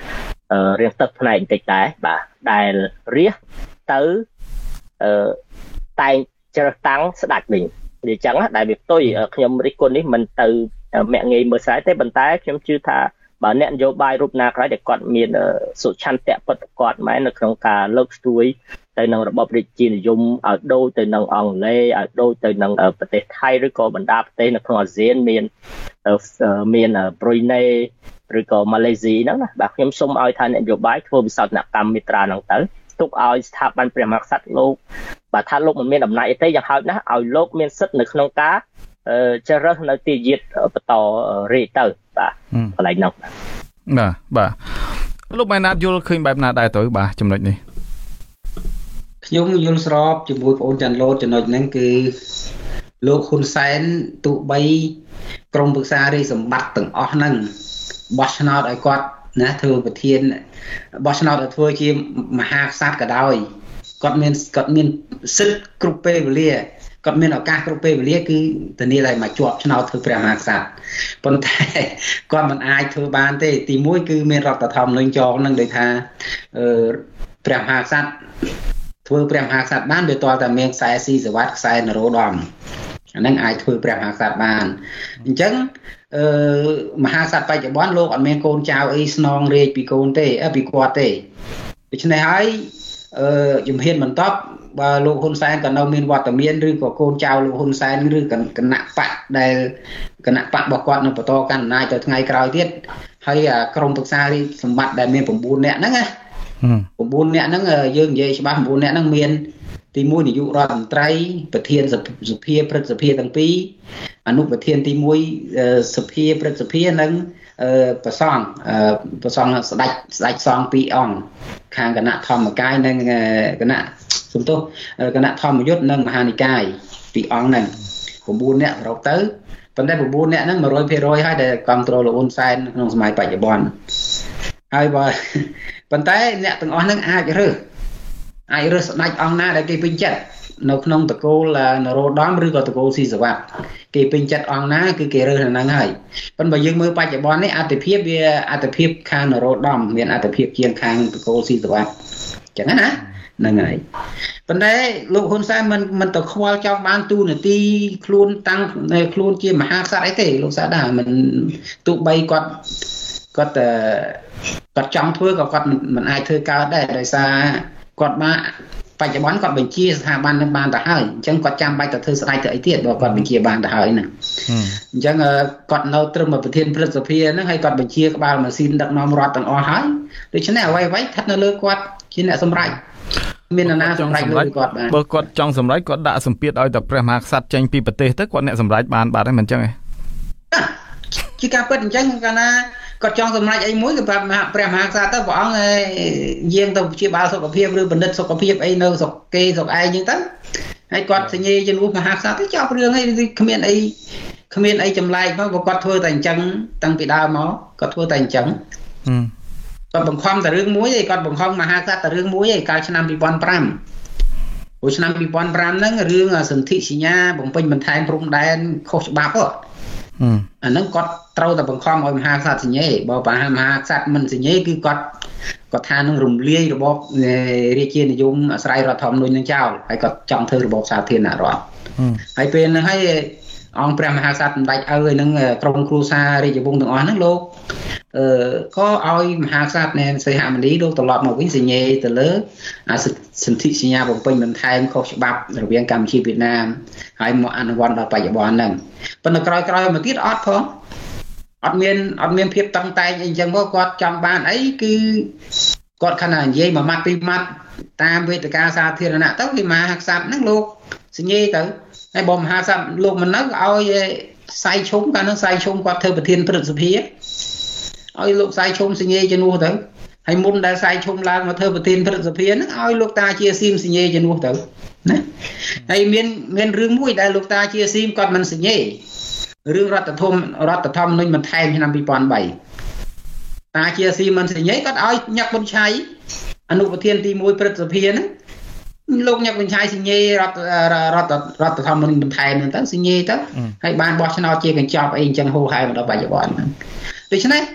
រៀងទឹកផ្នែកបន្តិចដែរបាទដែលរះទៅអឺតែងជ្រើសតាំងស្ដេចវិញនិយាយចឹងដែលវាផ្ទុយខ្ញុំរិះគន់នេះមិនទៅមាក់ងាយមើលស្រ័យទេប៉ុន្តែខ្ញុំជឿថាបើអ្នកនយោបាយរូបណាក្រោយដែលគាត់មានសុឆន្ទៈពិតប្រាកដមែននៅក្នុងការលើកស្ទួយទៅនឹងរបបរាជានិយមឲ្យដូចទៅនឹងអង់គ្លេសឲ្យដូចទៅនឹងប្រទេសថៃឬក៏បណ្ដាប្រទេសនៅក្នុងអាស៊ានមានមានប្រុយណេឬក៏ម៉ាឡេស៊ីហ្នឹងណាបាទខ្ញុំសូមឲ្យថាអ្នកនយោបាយធ្វើវិសោធនកម្មមេត្រាហ្នឹងទៅទុកឲ្យស្ថាប័នព្រះមហាក្សត្រលោកបាទថាលោកមិនមានអំណាចអីទេយ៉ាងហោចណាស់ឲ្យលោកមានសិទ្ធិនៅក្នុងការជ្រើសនៅទីយាតបន្តរេទៅបាទកន្លែងហ្នឹងបាទបាទលោកម៉ែណាតយល់ឃើញបែបណាដែរទៅបាទចំណុចនេះខ្ញុំយល់ស្របជាមួយបងអូនចាន់លូតចំណុចហ្នឹងគឺលោកហ៊ុនសែនទូបីក្រុមប្រឹក្សារាជសម្បត្តិទាំងអស់ហ្នឹងបោះឆ្នោតឲ្យគាត់ណាធ្វើប្រធានបោះឆ្នោតឲ្យធ្វើជាមហាក្សត្រក៏ដោយគាត់មានគាត់មានសិទ្ធិគ្រប់ពេលវេលាគាត់មានឱកាសគ្រប់ពេលវេលាគឺធានាឲ្យមកជាប់ឆ្នោតធ្វើព្រះមហាក្សត្រប៉ុន្តែគាត់មិនអាចធ្វើបានទេទីមួយគឺមានរដ្ឋធម្មនុញ្ញចងនឹងដូចថាអឺព្រះមហាក្សត្រធ្វើព្រះមហាក្សត្របានវាតើតែមានខ្សែស៊ីសវត្តខ្សែនរោត្តមអាហ្នឹងអាចធ្វើព្រះមហាក្សត្របានអញ្ចឹងអឺមហាក្សត្របច្ចុប្បន្នលោកអត់មានកូនចៅអីស្នងរាជពីកូនទេពីគាត់ទេដូច្នេះហើយអឺជំហានបន្តបើលោកហ៊ុនសែនក៏នៅមានវត្តមានឬក៏កូនចៅលោកហ៊ុនសែនឬគណៈបកដែលគណៈបករបស់គាត់នឹងបន្តកាន់អំណាចទៅថ្ងៃក្រោយទៀតហើយក្រុមប្រឹក្សារាជសម្បត្តិដែលមាន៩នាក់ហ្នឹងណា9នាក់ហ្នឹងយើងនិយាយច្បាស់9នាក់ហ្នឹងមានទីមួយនាយករដ្ឋមន្ត្រីប្រធានសភាព្រឹទ្ធសភាទាំងពីរអនុប្រធានទីមួយសភាព្រឹទ្ធសភានិងប្រសង់ប្រសង់ស្ដេចស្ដេចសង្ឃពីរអង្គខាងគណៈធម្មកាយនិងគណៈសំទោសគណៈធម្មយុត្តនិងមហានិកាយពីរអង្គហ្នឹង9នាក់សរុបទៅប៉ុន្តែ9នាក់ហ្នឹង100%ហើយដែលគ្រប់គ្រងលោកហ៊ុនសែនក្នុងសម័យបច្ចុប្បន្នហើយបើប៉ុន្តែអ្នកទាំងអស់ហ្នឹងអាចរើសអាចរើសស្ដេចអង្គណាដែលគេពេញចិត្តនៅក្នុងតកូលនរោត្តមឬក៏តកូលស៊ីសវត្តគេពេញចិត្តអង្គណាគឺគេរើសហ្នឹងហើយប៉ុន្តែបើយើងមើលបច្ចុប្បន្ននេះអត្ថភាពវាអត្ថភាពខាងនរោត្តមមានអត្ថភាពជាងខាងតកូលស៊ីសវត្តអញ្ចឹងណាហ្នឹងហើយប៉ុន្តែលោកហ៊ុនសែនមិនមិនទៅខ្វល់ចង់បានទូនាទីខ្លួនតាំងខ្លួនជាមហាក្សត្រអីទេលោកសាដាមិនទូបីគាត់គាត់គាត់ចង់ធ្វើក៏គាត់មិនអាចធ្វើកើតដែរដោយសារគាត់មកបច្ចុប្បន្នគាត់បញ្ជាស្ថាប័ននឹងបានទៅហើយអញ្ចឹងគាត់ចាំបាច់ទៅធ្វើស្ដេចទៅអីទៀតបើគាត់បញ្ជាបានទៅហើយហ្នឹងអញ្ចឹងគាត់នៅត្រឹមប្រធានព្រឹទ្ធសភាហ្នឹងហើយគាត់បញ្ជាក្បាលម៉ាស៊ីនដឹកនាំរដ្ឋទាំងអស់ហើយដូច្នេះអ្វីអ្វីស្ថិតនៅលើគាត់ជាអ្នកសម្រេចមានអ្នកណាសម្រេចលើគាត់បានបើគាត់ចង់សម្រេចគាត់ដាក់សម្ពាធឲ្យតែព្រះមហាក្សត្រចេញពីប្រទេសទៅគាត់អ្នកសម្រេចបានបាត់ហើយមិនអញ្ចឹងទេជាការពិតអញ្ចឹងកាលណាគាត់ចង់សម្រេចអីមួយគឺប្រាប់ព្រះមហាក្សត្រទៅព្រះអង្គយាងទៅព្យាបាលសុខភាពឬបណ្ឌិតសុខភាពអីនៅស្រុកគេស្រុកឯងអញ្ចឹងទៅហើយគាត់សញ្ញេជំនួសមហាក្សត្រទៅចប់រឿងអីគ្មានអីគ្មានអីចម្លែកមកគាត់ធ្វើតែអញ្ចឹងតាំងពីដើមមកគាត់ធ្វើតែអញ្ចឹងគាត់បង្ខំតែរឿងមួយឯងគាត់បង្ខំមហាក្សត្រតែរឿងមួយឯងកាលឆ្នាំពីរពាន់ប្រាំព្រោះឆ្នាំពីរពាន់ប្រាំហ្នឹងរឿងសន្ធិសញ្ញាបំពេញបន្ថែមព្រំដែនខុសច្បាប់ហ៎អាហ្នឹងគាត់ត្រូវតែបង្ខំឲ្យមហាក្សត្រសញ្ញេបើបើមហាក្សត្រមិនសញ្ញេគឺគាត់គាត់ថានឹងរំលាយរបបរាជានិយមអាស្រ័យរដ្ឋធម្មនុញ្ញនឹងចោលហើយគាត់ចង់ធ្វើរបបសាធារណរដ្ឋហើយពេលហ្នឹងហើយអង្គព្រះមហាក្សត្រសម្ដេចឪហើយនឹងក្រុមគ្រួសាររាជវង្សទាំងអស់ហ្នឹងលោកអឺក៏ឲ្យមហាក្សត្រនៃសីហមុនីលោកត្រឡប់មកវិញសញ្ញេទៅលើអាសន្ធិសញ្ញាបំពេញបន្ថែមខុសច្បាប់រវាងកម្ពុជាវៀតណាមហើយមកអនុវត្តដល់បច្ចុប្បន្នហ្នឹងប៉ុន្តែក្រោយក្រោយមកទៀតអត់ផងអត់មានអត់មានភាពតឹងតែងអីចឹងមកគាត់ចង់បានអីគឺគាត់ខណៈនិយាយមួយម៉ាត់ពីរម៉ាត់តាមវេទិកាសាធារណៈទៅវាមហាក្សត្រហ្នឹងលោកសញ្ញេទៅហើយបើមហាក្សត្រលោកមិននៅក៏ឲ្យសៃឈុំកាលនោះសៃឈុំគាត់ធ្វើប្រធានព្រឹទ្ធសភាឲ្យលោកសៃឈុំសញ្ញេជំនួសទៅហើយមុនដែលសៃឈុំឡើងមកធ្វើប្រធានព្រឹទ្ធសភាហ្នឹងឲ្យលោកតាជាស៊ីមសញ្ញេជំនួសទៅណាហើយមានមានរឿងមួយដែលលោកតាជាស៊ីមគាត់មិនសញ្ញេរឿងរដ្ឋធម្មនុញ្ញរដ្ឋធម្មនុញ្ញបន្ថែមឆ្នាំពីរពាន់បីតាជាស៊ីមិនសញ្ញេគាត់ឲ្យញឹកប៊ុនឆៃអនុប្រធានទីមួយព្រឹទ្ធសភាហ្នឹងលោកញឹកប៊ុនឆៃសញ្ញេរដ្ឋរដ្ឋរដ្ឋធម្មនុញ្ញបន្ថែមហ្នឹងទៅសញ្ញេទៅហើយបានបោះឆ្នោតជាកញ្ចប់អីអញ្ចឹងហូរហែមកដល់បច្ចុប្បន្នហ្នឹងដូច្នេះ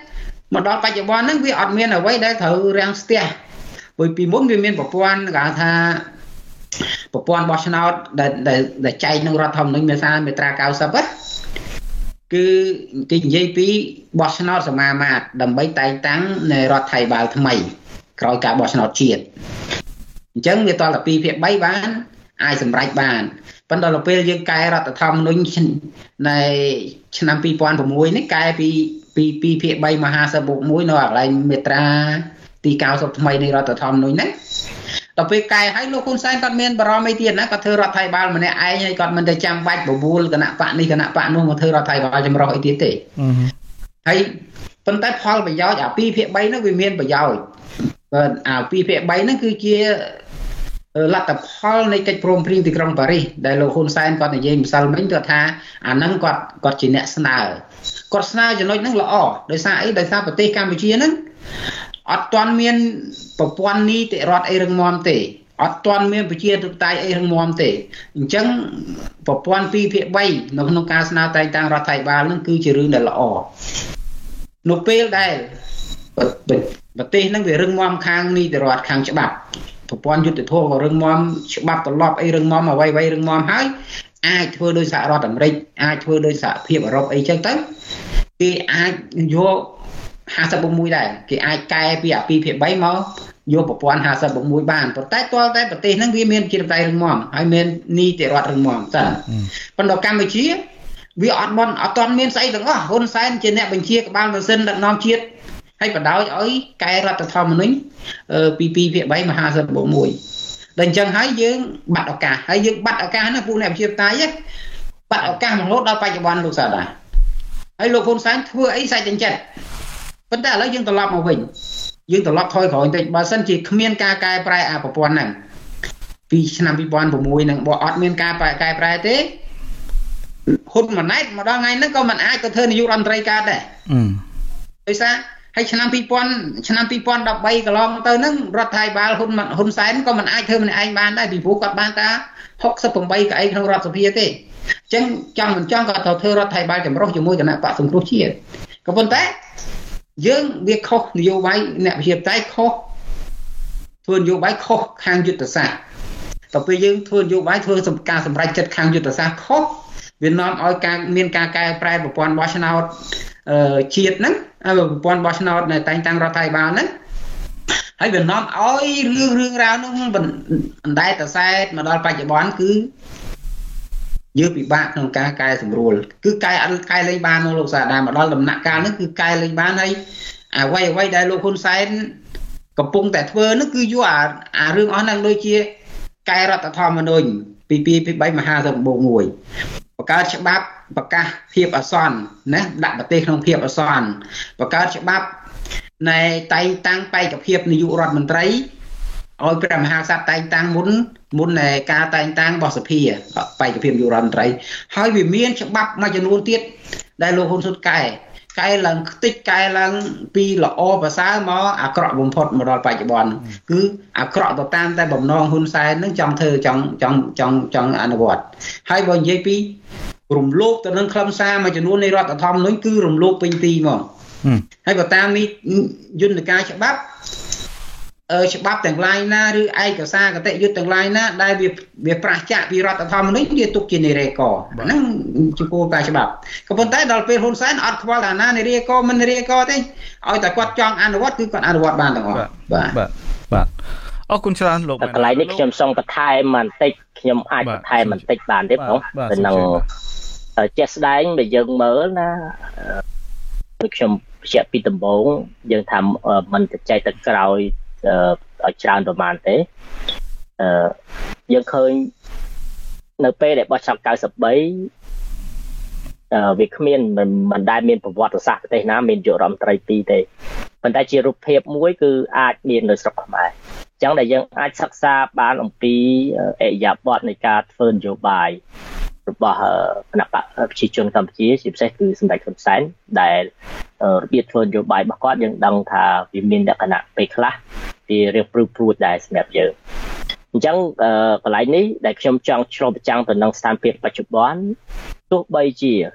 មកដល់បច្ចុប្បន្នហ្នឹងវាអត់មានអ្វីដែលត្រូវរាំងស្ទះព្រោះពីមុនវាមានប្រព័ន្ធគេថាប្រព័ន្ធបោះឆ្នោតដែលដែលចែកក្នុងរដ្ឋធម្មនុញ្ញមេសាមេត្រា九十ហ្នឹងគឺគេនិយាយពីបោះឆ្នោតសមាមាត្រដើម្បីតែងតាំងនៃរដ្ឋថៃបាលថ្មីក្រោយការបោះឆ្នោតជាតិអញ្ចឹងវាតតែពីភាគបីបានអាចសម្រេចបានប៉ុន្តែដល់ពេលយើងកែរដ្ឋធម្មនុញ្ញនៃឆ្នាំពីរពាន់ប្រាំមួយនេះកែពីពីពីភាគបីមកห้าสิบบวกមួយនៅកន្លែងមេត្រាទី九十ថ្មីនៃរដ្ឋធម្មនុញ្ញហ្នឹងដល់ពេលកែឲ្យលោកហ៊ុនសែនគាត់មានបារម្ភអីទៀតណាគាត់ធ្វើរដ្ឋថៃបាលម្នាក់ឯងហើយគាត់មិនទៅចាំបាច់បបួលគណៈបកនេះគណៈបកនោះមកធ្វើរដ្ឋថៃបាលចម្រុះអីទៀតទេហើយប៉ុន្តែផលប្រយោជន៍អាពីរភាគបីហ្នឹងវាមានប្រយោជន៍បើអាពីរភាគបីហ្នឹងគឺជាលទ្ធផលនៃកិច្ចព្រមព្រៀងទីក្រុងប៉ារីសដែលលោកហ៊ុនសែនគាត់និយាយម្សិលមិញគាត់ថាអាហ្នឹងគាត់គាត់ជាអ្នកស្នើគាត់ស្នើចំណុចហ្នឹងល្អដោយសារអីដោយសារប្រទេសកម្ពុជាហ្នឹងអត់ទាន់មានប្រព័ន្ធនីតិរដ្ឋអីរឹងមាំទេអត់ទាន់មានប្រជាធិបតេយ្យអីរឹងមាំទេអញ្ចឹងប្រព័ន្ធពីរភាគបីនៅក្នុងការស្នើតែងតាំងរដ្ឋថៃបាលហ្នឹងគឺជារឿងដែលល្អនៅពេលដែលប្រទេសហ្នឹងវារឹងមាំខាងនីតិរដ្ឋខាងច្បាប់ប្រព័ន្ធយុត្តិធម៌ក៏រឹងមាំច្បាប់ទម្លាប់អីរឹងមាំអ្វីៗរឹងមាំហើយអាចធ្វើដោយសហរដ្ឋអាមេរិកអាចធ្វើដោយសហភាពអឺរ៉ុបអីចឹងទៅគេអាចយកห้าสิบบวกមួយដែរគេអាចកែពីអាពីរភាគបីមកយកប្រព័ន្ធห้าสิบบวกមួយបានប៉ុន្តែទាល់តែប្រទេសហ្នឹងវាមានជាប្រទេសរឹងមាំហើយមាននីតិរដ្ឋរឹងមាំសិនប៉ុន្តែកម្ពុជាវាអត់មិនអត់ទាន់មានស្អីទាំងអស់ហ៊ុនសែនជាអ្នកបញ្ជាក្បាលម៉ាស៊ីនដឹកនាំជាតិហើយបដ ாய் ឲ្យកែរដ្ឋធម្មនុញ្ញពីពីរភាគបីមកห้าสิบบวกមួយដល់អញ្ចឹងហើយយើងបាត់ឱកាសហើយយើងបាត់ឱកាសណាពួកអ្នកប្រជាធិបតេយ្យបាត់ឱកាសរហូតដល់បច្ចុប្បន្នលោកសាដាហើយលោកហ៊ុនសែនធ្វើអីសាច់ទាំងចិត្តប៉ុន្តែឥឡូវយើងត្រឡប់មកវិញយើងត្រឡប់ថយក្រោយបន្តិចបើសិនជាគ្មានការកែប្រែអាប្រព័ន្ធហ្នឹងពីឆ្នាំពីរពាន់ប្រាំមួយហ្នឹងបើអត់មានការកែប្រែទេហ៊ុនម៉ាណែតមកដល់ថ្ងៃហ្នឹងក៏មិនអាចទៅធ្វើនាយករដ្ឋមន្ត្រីកើតដែរដោយសារហើយឆ្នាំពីរពាន់ឆ្នាំពីរពាន់ដប់បីកន្លងទៅហ្នឹងរដ្ឋាភិបាលហ៊ុនហ៊ុនសែនក៏មិនអាចធ្វើម្នាក់ឯងបានដែរពីព្រោះគាត់បានតាហុកសិបប្រាំបីកៅអីក្នុងរដ្ឋសភាទេអញ្ចឹងចង់មិនចង់ក៏ត្រូវធ្វើរដ្ឋាភិបាលចម្រុះជាមួយគណៈបកសង្គ្រោះជាតិក៏ប៉ុន្តែយើងវាខុសនយោបាយអ្នកវិជាតៃខុសធ្វើនយោបាយខុសខាងយុទ្ធសាស្ត្រដល់ពេលយើងធ្វើនយោបាយធ្វើការសម្រេចចិត្តខាងយុទ្ធសាស្ត្រខុសវានាំឲ្យការមានការកែប្រែប្រព័ន្ធបោះឆ្នោតជាតិហ្នឹងប្រព័ន្ធបោះឆ្នោតនៅតែងតាំងរដ្ឋាភិបាលហ្នឹងហើយវានាំឲ្យរឿងរឿងរ៉ាវហ្នឹងបណ្ដែតតសែតមកដល់បច្ចុប្បន្នគឺយើងពិបាកក្នុងការកែសម្រួលគឺកែអត់កែលេងបានលោកសាដាមកដល់ដំណាក់កាលនេះគឺកែលេងបានហើយអ្វីអ្វីដែលលោកហ៊ុនសែនកំពុងតែធ្វើនោះគឺយកអាអារឿងអស់ហ្នឹងដូចជាកែរដ្ឋធម្មនុញ្ញពីពីពីបីមហាសិบบวกមួយបង្កើតច្បាប់ប្រកាសភាពអាសន្នណាដាក់ប្រទេសក្នុងភាពអាសន្នបង្កើតច្បាប់នៃតែងតាំងបេក្ខភាពនាយករដ្ឋមន្ត្រីឲ្យព្រះមហាក្សត្រតែងតាំងមុនមុននៃការតែងតាំងរបស់សភាបេក្ខភាពនាយករដ្ឋមន្ត្រីហើយវាមានច្បាប់មួយចំនួនទៀតដែលលោកហ៊ុនស៊ុតកែកែឡើងខ្ទេចកែឡើងពីល្អប្រសើរមកអាក្រក់បំផុតមកដល់បច្ចុប្បន្នគឺអាក្រក់ទៅតាមតែបំណងហ៊ុនសែននឹងចង់ធ្វើចង់ចង់ចង់ចង់អនុវត្តហើយបើនិយាយពីរំលោភទៅនឹងខ្លឹមសារមួយចំនួននៃរដ្ឋធម្មនុញ្ញគឺរំលោភពេញទីហ្មងហើយបើតាមនេះយន្តការច្បាប់អឺច្បាប់ទាំងឡាយណាឬឯកសារគតិយុត្តទាំងឡាយណាដែលវាវាប្រឆាចពីរដ្ឋធម្មនុញ្ញវាទុកជានិរេកហ្នឹងចំពោះការច្បាប់ក៏ប៉ុន្តែដល់ពេលហ៊ុនសែនអត់ខ្វល់ថាណានិរេកមិននិរេកទេឲ្យតែគាត់ចង់អនុវត្តគឺគាត់អនុវត្តបានទាំងអស់បាទបាទបាទអរគុណច្រើនលោកកន្លែងនេះខ្ញុំសូមបន្ថែមបន្តិចខ្ញុំអាចបន្ថែមបន្តិចបានទេបងទៅនឹងចេះស្ដែងបើយើងមើលណាខ្ញុំជាពីដំបូងយើងថាមិនទៅចែកទៅក្រោយឲ្យច្រើនប្រហែលទេអឺយើងឃើញនៅពេលដែលបោះឆ្នោត九十បីអឺវាគ្មានមិនដែលមានប្រវត្តិសាស្ត្រប្រទេសណាមានយុរដ្ឋមន្ត្រីពីរទេប៉ុន្តែជារូបភាពមួយគឺអាចមាននៅស្រុកខ្មែរអញ្ចឹងដែលយើងអាចសិក្សាបានអំពីអរិយាប័ត្រនៃការធ្វើនយោបាយរបស់គណៈបកប្រជាជនកម្ពុជាជាពិសេសគឺសម្ដេចហ៊ុនសែនដែលរបៀបធ្វើនយោបាយរបស់គាត់យើងដឹងថាវាមានលក្ខណៈពេលខ្លះវារៀបព្រួយព្រួយដែរសម្រាប់យើងអញ្ចឹងកន្លែងនេះដែលខ្ញុំចង់ឆ្លុះបញ្ចាំងទៅនឹងស្ថានភាពបច្ចុប្បន្នទោះបីជា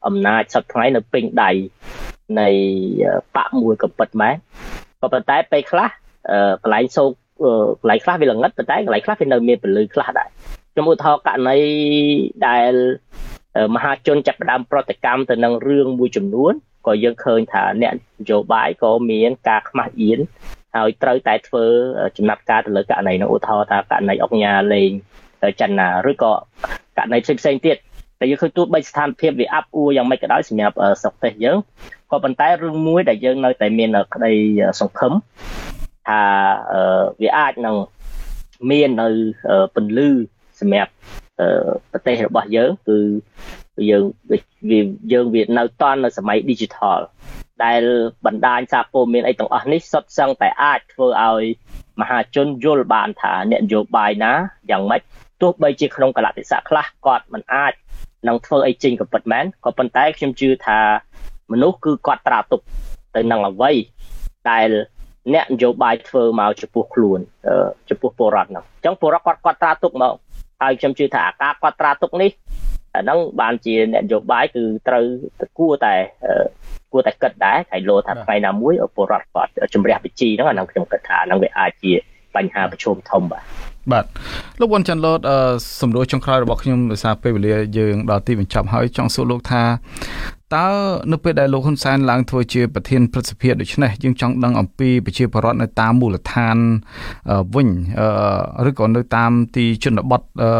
អំណាចសត្វថ្ងៃនៅពេញដៃនៃបកមួយក៏ពិតមែនក៏ប៉ុន្តែពេលខ្លះកន្លែងសោកកន្លែងខ្លះវាល្ងិតប៉ុន្តែកន្លែងខ្លះវានៅមានពលឺខ្លះដែរខ្ញុំឧទាហរណ៍ករណីដែលមហាជនចាប់ផ្ដើមប្រតិកម្មទៅនឹងរឿងមួយចំនួនក៏យើងឃើញថាអ្នកនយោបាយក៏មានការខ្មាស់អៀនហើយត្រូវតែធ្វើចំណាត់ការទៅលើករណីនោះឧទាហរណ៍ថាករណីអង្គការលេងចិនណាឬក៏ករណីផ្សេងៗទៀតតែយើងឃើញទោះបីស្ថានភាពវាអាប់អួរយ៉ាងម៉េចក៏ដោយសម្រាប់ស្រុកទេសយើងក៏ប៉ុន្តែរឿងមួយដែលយើងនៅតែមានក្តីសង្ឃឹមថាវាអាចនឹងមាននៅពន្លឺសម្រាប់ប្រទេសរបស់យើងគឺយើងវាយើងវានៅតន់នៅសម័យ digital ដែលបណ្ដាញសារព័ត៌មានអីទាំងអស់នេះសុទ្ធសឹងតែអាចធ្វើឲ្យមហាជនយល់បានថាអ្នកនយោបាយណាយ៉ាងម៉េចទោះបីជាក្នុងកលៈទេសៈខ្លះគាត់មិនអាចនឹងធ្វើអីចេញក៏ពិតមែនក៏ប៉ុន្តែខ្ញុំជឿថាមនុស្សគឺគាត់ត្រាទុកទៅនឹងអ្វីដែលអ្នកនយោបាយធ្វើមកចំពោះខ្លួនចំពោះពលរដ្ឋហ្នឹងអញ្ចឹងពលរដ្ឋគាត់គាត់ត្រាទុកមកហើយខ្ញុំជឿថាអាការគាត់ត្រាទុកនេះហ្នឹងបានជាអ្នកនយោបាយគឺត្រូវគួរតែគួរតែគិតដែរហើយលោថាថ្ងៃណាមួយពលរដ្ឋគាត់ជំរះវិជីហ្នឹងអាហ្នឹងខ្ញុំគិតថាហ្នឹងវាអាចជាបញ្ហាប្រឈមធំបាទបាទលោកវ៉ាន់ចាន់ឡូតសម្រួលចុងក្រោយរបស់ខ្ញុំដោយសារពេលវេលាយើងដល់ទីបញ្ចប់ហើយចង់សួរលោកថាតើនៅពេលដែលលោកហ៊ុនសែនឡើងធ្វើជាប្រធានព្រឹទ្ធសភាដូច្នេះយើងចង់ដឹងអំពីប្រជាពលរដ្ឋនៅតាមមូលដ្ឋានវិញឬក៏នៅតាមទីជនបទ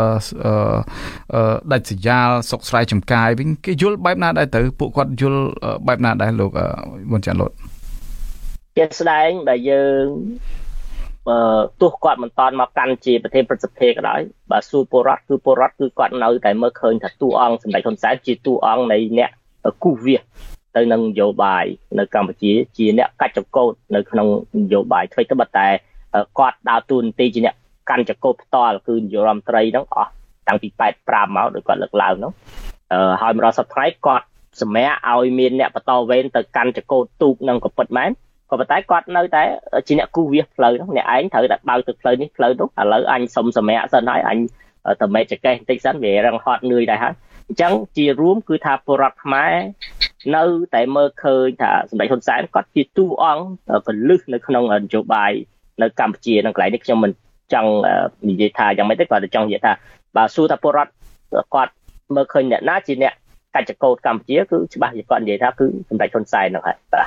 ដាច់ស្រយាលសុកស្រែចម្កាយវិញគេយល់បែបណាដែរទៅពួកគាត់យល់បែបណាដែរលោកវ៉ាន់ចាន់ឡូតជាស្ដែងដែលយើងបើទោះគាត់មិនតន់មកកាន់ជាប្រធានព្រឹទ្ធសភាក៏ដោយបើសួរពលរដ្ឋគឺពលរដ្ឋគឺគាត់នៅតែមើលឃើញថាតួអង្គសម្ដេចហ៊ុនសែនជាតួអង្គនៃអ្នកគូសវាសទៅនឹងនយោបាយនៅកម្ពុជាជាអ្នកកាច់ចង្កូតនៅក្នុងនយោបាយថ្មីត្បិតតែគាត់ដើរតួនាទីជាអ្នកកាន់ចង្កូតផ្ទាល់គឺនាយករដ្ឋមន្ត្រីហ្នឹងអស់តាំងពីប៉ែតប្រាំមកដោយគាត់លើកឡើងហ្នឹងហើយមកដល់សប្តាហ៍គាត់សម្រាប់ឲ្យមានអ្នកបន្តវេនទៅកាន់ចង្កូតទូកនឹងក៏ពិតមែនក៏ប៉ុន្តែគាត់នៅតែជាអ្នកគូសវាសផ្លូវហ្នឹងអ្នកឯងត្រូវតែបើកទៅផ្លូវនេះផ្លូវនោះឥឡូវអញសុំសម្រាប់សិនហើយអញទៅមេចកេះបន្តិចសិនវារឹងហត់នឿយដែរហើយអញ្ចឹងជារួមគឺថាពលរដ្ឋខ្មែរនៅតែមើលឃើញថាសម្ដេចហ៊ុនសែនគាត់ជាតួអង្គពលឹះនៅក្នុងនយោបាយនៅកម្ពុជានៅកន្លែងនេះខ្ញុំមិនចង់និយាយថាយ៉ាងម៉េចទេគាត់ចង់និយាយថាបើសួរថាពលរដ្ឋគាត់មើលឃើញអ្នកណាជាអ្នកកាច់ចង្កូតកម្ពុជាគឺច្បាស់ជាគាត់និយាយថាគឺសម្ដេចហ៊ុនសែនហ្នឹងហើយបាទ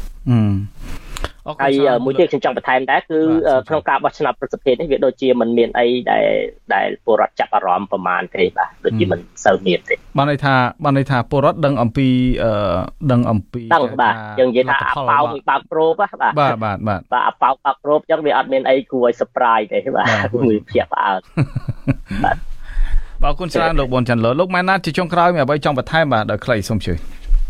ហើយមួយទៀតខ្ញុំចង់បន្ថែមដែរគឺក្នុងការបោះឆ្នោតប្រសិទ្ធភាពនេះវាដូចជាមិនមានអីដែលដែលពលរដ្ឋចាប់អារម្មណ៍ប្រមាណទេបាទដូចជាមិនសូវមានទេបានន័យថាបានន័យថាពលរដ្ឋដឹងអំពីដឹងអំពីដឹងបាទយើងនិយាយថាអាប៉ោវាបើកប្រូបបាទបាទបាទបាទបាទអាប៉ោបើកប្រូបអញ្ចឹងវាអត់មានអីគួរឲ្យ surprise ទេបាទគួរឲ្យភ្ញាក់ផ្អើលបាទបាទអរគុណច្រើនលោកប៊ុនចាន់ឡូលោកម៉ែនណាតជាចុងក្រោយមានអ្វីចង់បន្ថែមបាទដល់ខ្លីសូមជួយ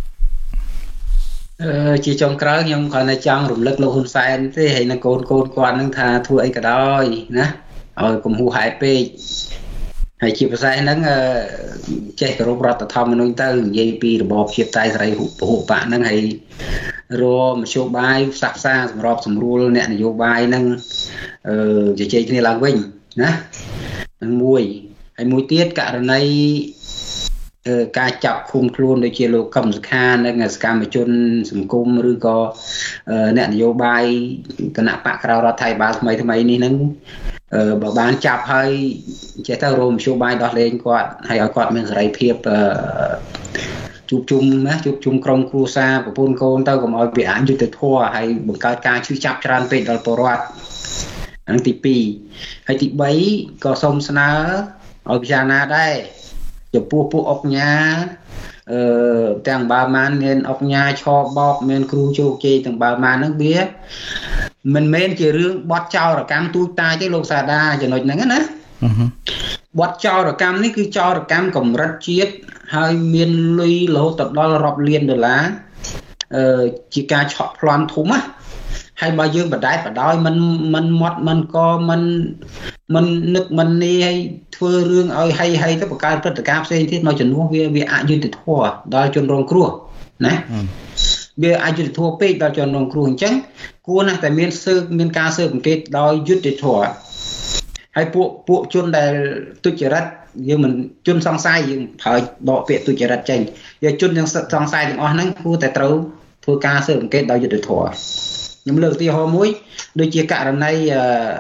អឺជាចុងក្រោយខ្ញុំគ្រាន់តែចង់រំលឹកលោកហ៊ុនសែនទេហើយនឹងកូនកូនគាត់នឹងថាធ្វើអីក៏ដោយណាឲ្យកុំហួសហេតុពេកហើយជាភាសាហ្នឹងចេះគោរពរដ្ឋធម្មនុញ្ញទៅនិយាយពីរបបជាតិតែសេរីពហុបកហ្នឹងហើយរមធ្យោបាយផ្សះផ្សាសម្របសម្រួលអ្នកនយោបាយហ្នឹងអឺជជែកគ្នាឡើងវិញណានឹងមួយហើយមួយទៀតករណីការចាប់ឃុំខ្លួនដូចជាលោកកឹមសុខានិងសកម្មជនសង្គមឬក៏អ្នកនយោបាយគណៈបកក្រៅរដ្ឋាភិបាលថ្មីថ្មីនេះហ្នឹងបើបានចាប់ហើយចេះទៅរមធ្យោបាយដោះលែងគាត់ហើយឲ្យគាត់មានសេរីភាពជួបជុំណាជួបជុំក្រុមគ្រួសារប្រពន្ធកូនទៅកុំឲ្យវាអយុត្តិធម៌ហើយបង្កើតការឈឺចាប់ច្រើនពេកដល់ពលរដ្ឋហ្នឹងទីពីរហើយទីបីក៏សូមស្នើឲ្យពិចារណាដែរចំពោះពួកអុកញ៉ាអឺទាំងបើម៉ានមានអុកញ៉ាឆបោកមានគ្រូជោគជ័យទាំងបើម៉ានហ្នឹងវាមិនមែនជារឿងបត់ចោរកម្មទូចតាចទេលោកសាដាចំណុចហ្នឹងណាបត់ចោរកម្មនេះគឺចោរកម្មកម្រិតជាតិហើយមានលុយរហូតដល់រាប់លានដុល្លារអឺជាការឆក់ប្លន់ធំណាហើយបើយើងបដែតបដោយមិនមិនមាត់មិនក៏មិនមិននឹកមិននេះឲ្យធ្វើរឿងឲ្យហីហីទៅបង្កើតព្រឹត្តិការណ៍ផ្សេងទៀតមកជំនួសវាវាអយុត្តិធម៌ដល់ជនរងគ្រោះណាវាអយុត្តិធម៌ពេកដល់ជនរងគ្រោះអញ្ចឹងគួរណាស់តែមានស៊ើបមានការស៊ើបអង្កេតដោយយុត្តិធម៌ហើយពួកពួកជនដែលទុច្ចរិតយើងមិនជន់សង្ស័យយើងប្រើដកពាក្យទុច្ចរិតចេញយើងជន់ទាំងសង្ស័យទាំងអស់ហ្នឹងគួរតែត្រូវធ្វើការស៊ើបអង្កេតដោយយុត្តិធម៌ខ្ញុំលើកឧទាហរណ៍មួយដូចជាករណីអឺ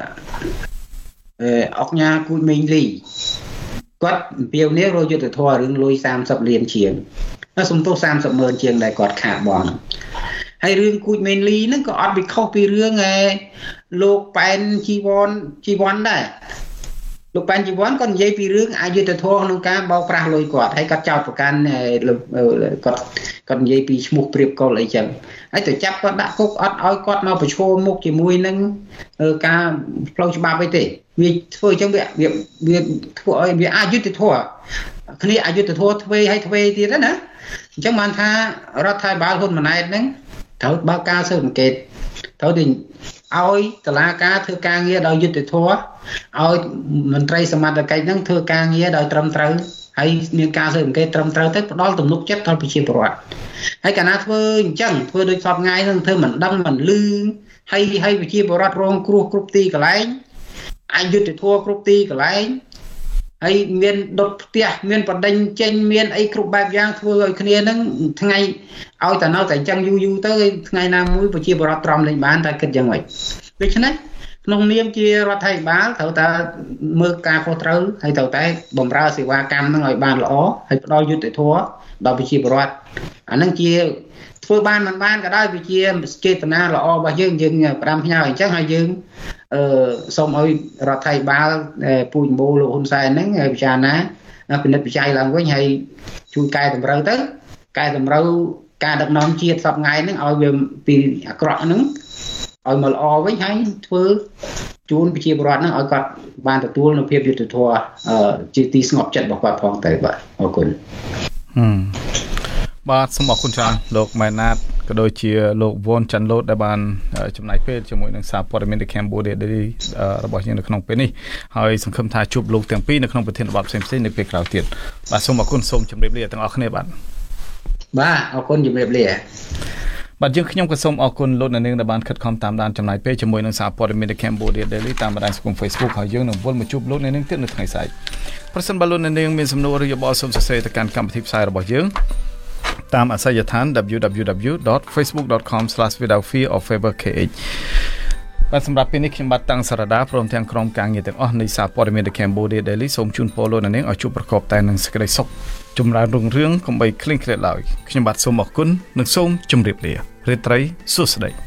អុកញ៉ាគូចមេងលីគាត់អំពាវនាវរកយុត្តិធម៌រឿងលុយសាមសិបលានជាងហើយសំទោសសាមសិបម៉ឺនជាងដែលគាត់ខាតបង់ហើយរឿងគូចមេងលីហ្នឹងក៏អត់វិខុសពីរឿងឯលោកប៉ែនជីវ័នជីវ័នដែរលោកប៉ែនជីវ័នគាត់និយាយពីរឿងអយុត្តិធម៌ក្នុងការបោកប្រាស់លុយគាត់ហើយគាត់ចោទប្រកាន់គាត់គាត់និយាយពីឈ្មោះព្រៀបកុលអីចឹងហើយទៅចាប់គាត់ដាក់គុកអត់ឲ្យគាត់មកប្រឈមមុខជាមួយនឹងការផ្លូវច្បាប់អីទេវាធ្វើអញ្ចឹងវាវាធ្វើឲ្យវាអយុត្តិធម៌គ្នាអយុត្តិធម៌ទ្វេហើយទ្វេទៀតណាអញ្ចឹងបានថារដ្ឋាភិបាលហ៊ុនម៉ាណែតហ្នឹងត្រូវបើកការស៊ើបអង្កេតត្រូវតែឲ្យតុលាការធ្វើការងារដោយយុត្តិធម៌ឲ្យមន្ត្រីសមត្ថកិច្ចហ្នឹងធ្វើការងារដោយត្រឹមត្រូវហើយមានការស៊ើបអង្កេតត្រឹមត្រូវទៅផ្ដល់ទំនុកចិត្តដល់ប្រជាពលរដ្ឋហើយកាលណាធ្វើអញ្ចឹងធ្វើដូចសពថ្ងៃហ្នឹងធ្វើមិនដឹងមិនលឺហើយហើយប្រជាពលរដ្ឋរងគ្រោះគ្រប់ទីកន្លែងអយុត្តិធម៌គ្រប់ទីកន្លែងហើយមានដុតផ្ទះមានបដិញចេញមានអីគ្រប់បែបយ៉ាងធ្វើឲ្យគ្នាហ្នឹងថ្ងៃឲ្យតែនៅតែអញ្ចឹងយូរយូរទៅថ្ងៃណាមួយប្រជាពលរដ្ឋទ្រាំលេងបានតែគិតយ៉ាងម៉េចដូច្នេះក្នុងនាមជារដ្ឋាភិបាលត្រូវតែមើលការខុសត្រូវហើយត្រូវតែបម្រើសេវាកម្មហ្នឹងឲ្យបានល្អហើយផ្ដល់យុត្តិធម៌ដល់ប្រជាពលរដ្ឋអាហ្នឹងជាធ្វើបានមិនបានក៏ដោយវាជាចេតនាល្អរបស់យើងយើងផ្ដាំផ្ញើអញ្ចឹងហើយយើងអឺសូមឲ្យរដ្ឋាភិបាលពូជម្បូរលោកហ៊ុនសែនហ្នឹងពិចារណាពិនិត្យវិจัยឡើងវិញហើយជួយកែតម្រូវទៅកែតម្រូវការដឹកនាំជាតិសពថ្ងៃហ្នឹងឲ្យវាពីអាក្រក់ហ្នឹងឲ្យមកល្អវិញហើយធ្វើជូនប្រជាពលរដ្ឋហ្នឹងឲ្យគាត់បានទទួលនូវភាពយុត្តិធម៌ជាទីស្ងប់ចិត្តរបស់គាត់ផងទៅបាទអរគុណហឹមបាទសូមអរគុណច្រើនលោកម៉ែនណាតក៏ដូចជាលោកវ៉ុនចាន់ឡូតដែលបានចំណាយពេលជាមួយនឹងសារព័ត៌មាន The Cambodia Daily របស់យើងនៅក្នុងពេលនេះហើយសង្ឃឹមថាជួបលោកទាំងពីរនៅក្នុងប្រធានបទផ្សេងៗនៅពេលក្រោយទៀតបាទសូមអរគុណសូមជម្រាបលាទាំងអស់គ្នាបាទបាទអរគុណជម្រាបលាបាទយើងខ្ញុំក៏សូមអរគុណលោកអ្នកនាងដែលបានខិតខំតាមដានចំណាយពេលជាមួយនឹងសារព័ត៌មាន The Cambodia Daily តាមបណ្ដាញសង្គម Facebook ហើយយើងនឹងវិលមកជួបលោកអ្នកនាងទៀតនៅថ្ងៃស្អែកប្រសិនបើលោកអ្នកនាងមានសំណួរឬយោបល់សូមសរសេរទៅកាន់កម្មវិធីផ្សាយរបស់យើងតាមអាសយដ្ឋាន double-u double-u double-u dot facebook dot com slash without fear of favor kh បាទសម្រាប់ពេលនេះខ្ញុំបាទតាំងសារ៉ាដាព្រមទាំងក្រុមការងារទាំងអស់នៃសារព័ត៌មាន The Cambodia Daily សូមជូនពរលោកអ្នកនាងឲ្យជួបប្រកបតែនឹងសេចក្តីសុខចម្រើនរុងរឿងកុំបីឃ្លៀងឃ្លាតឡើយខ្ញុំបាទសូមអរគុណនិងសូមជម្រាបលារាត្រីសួស្តី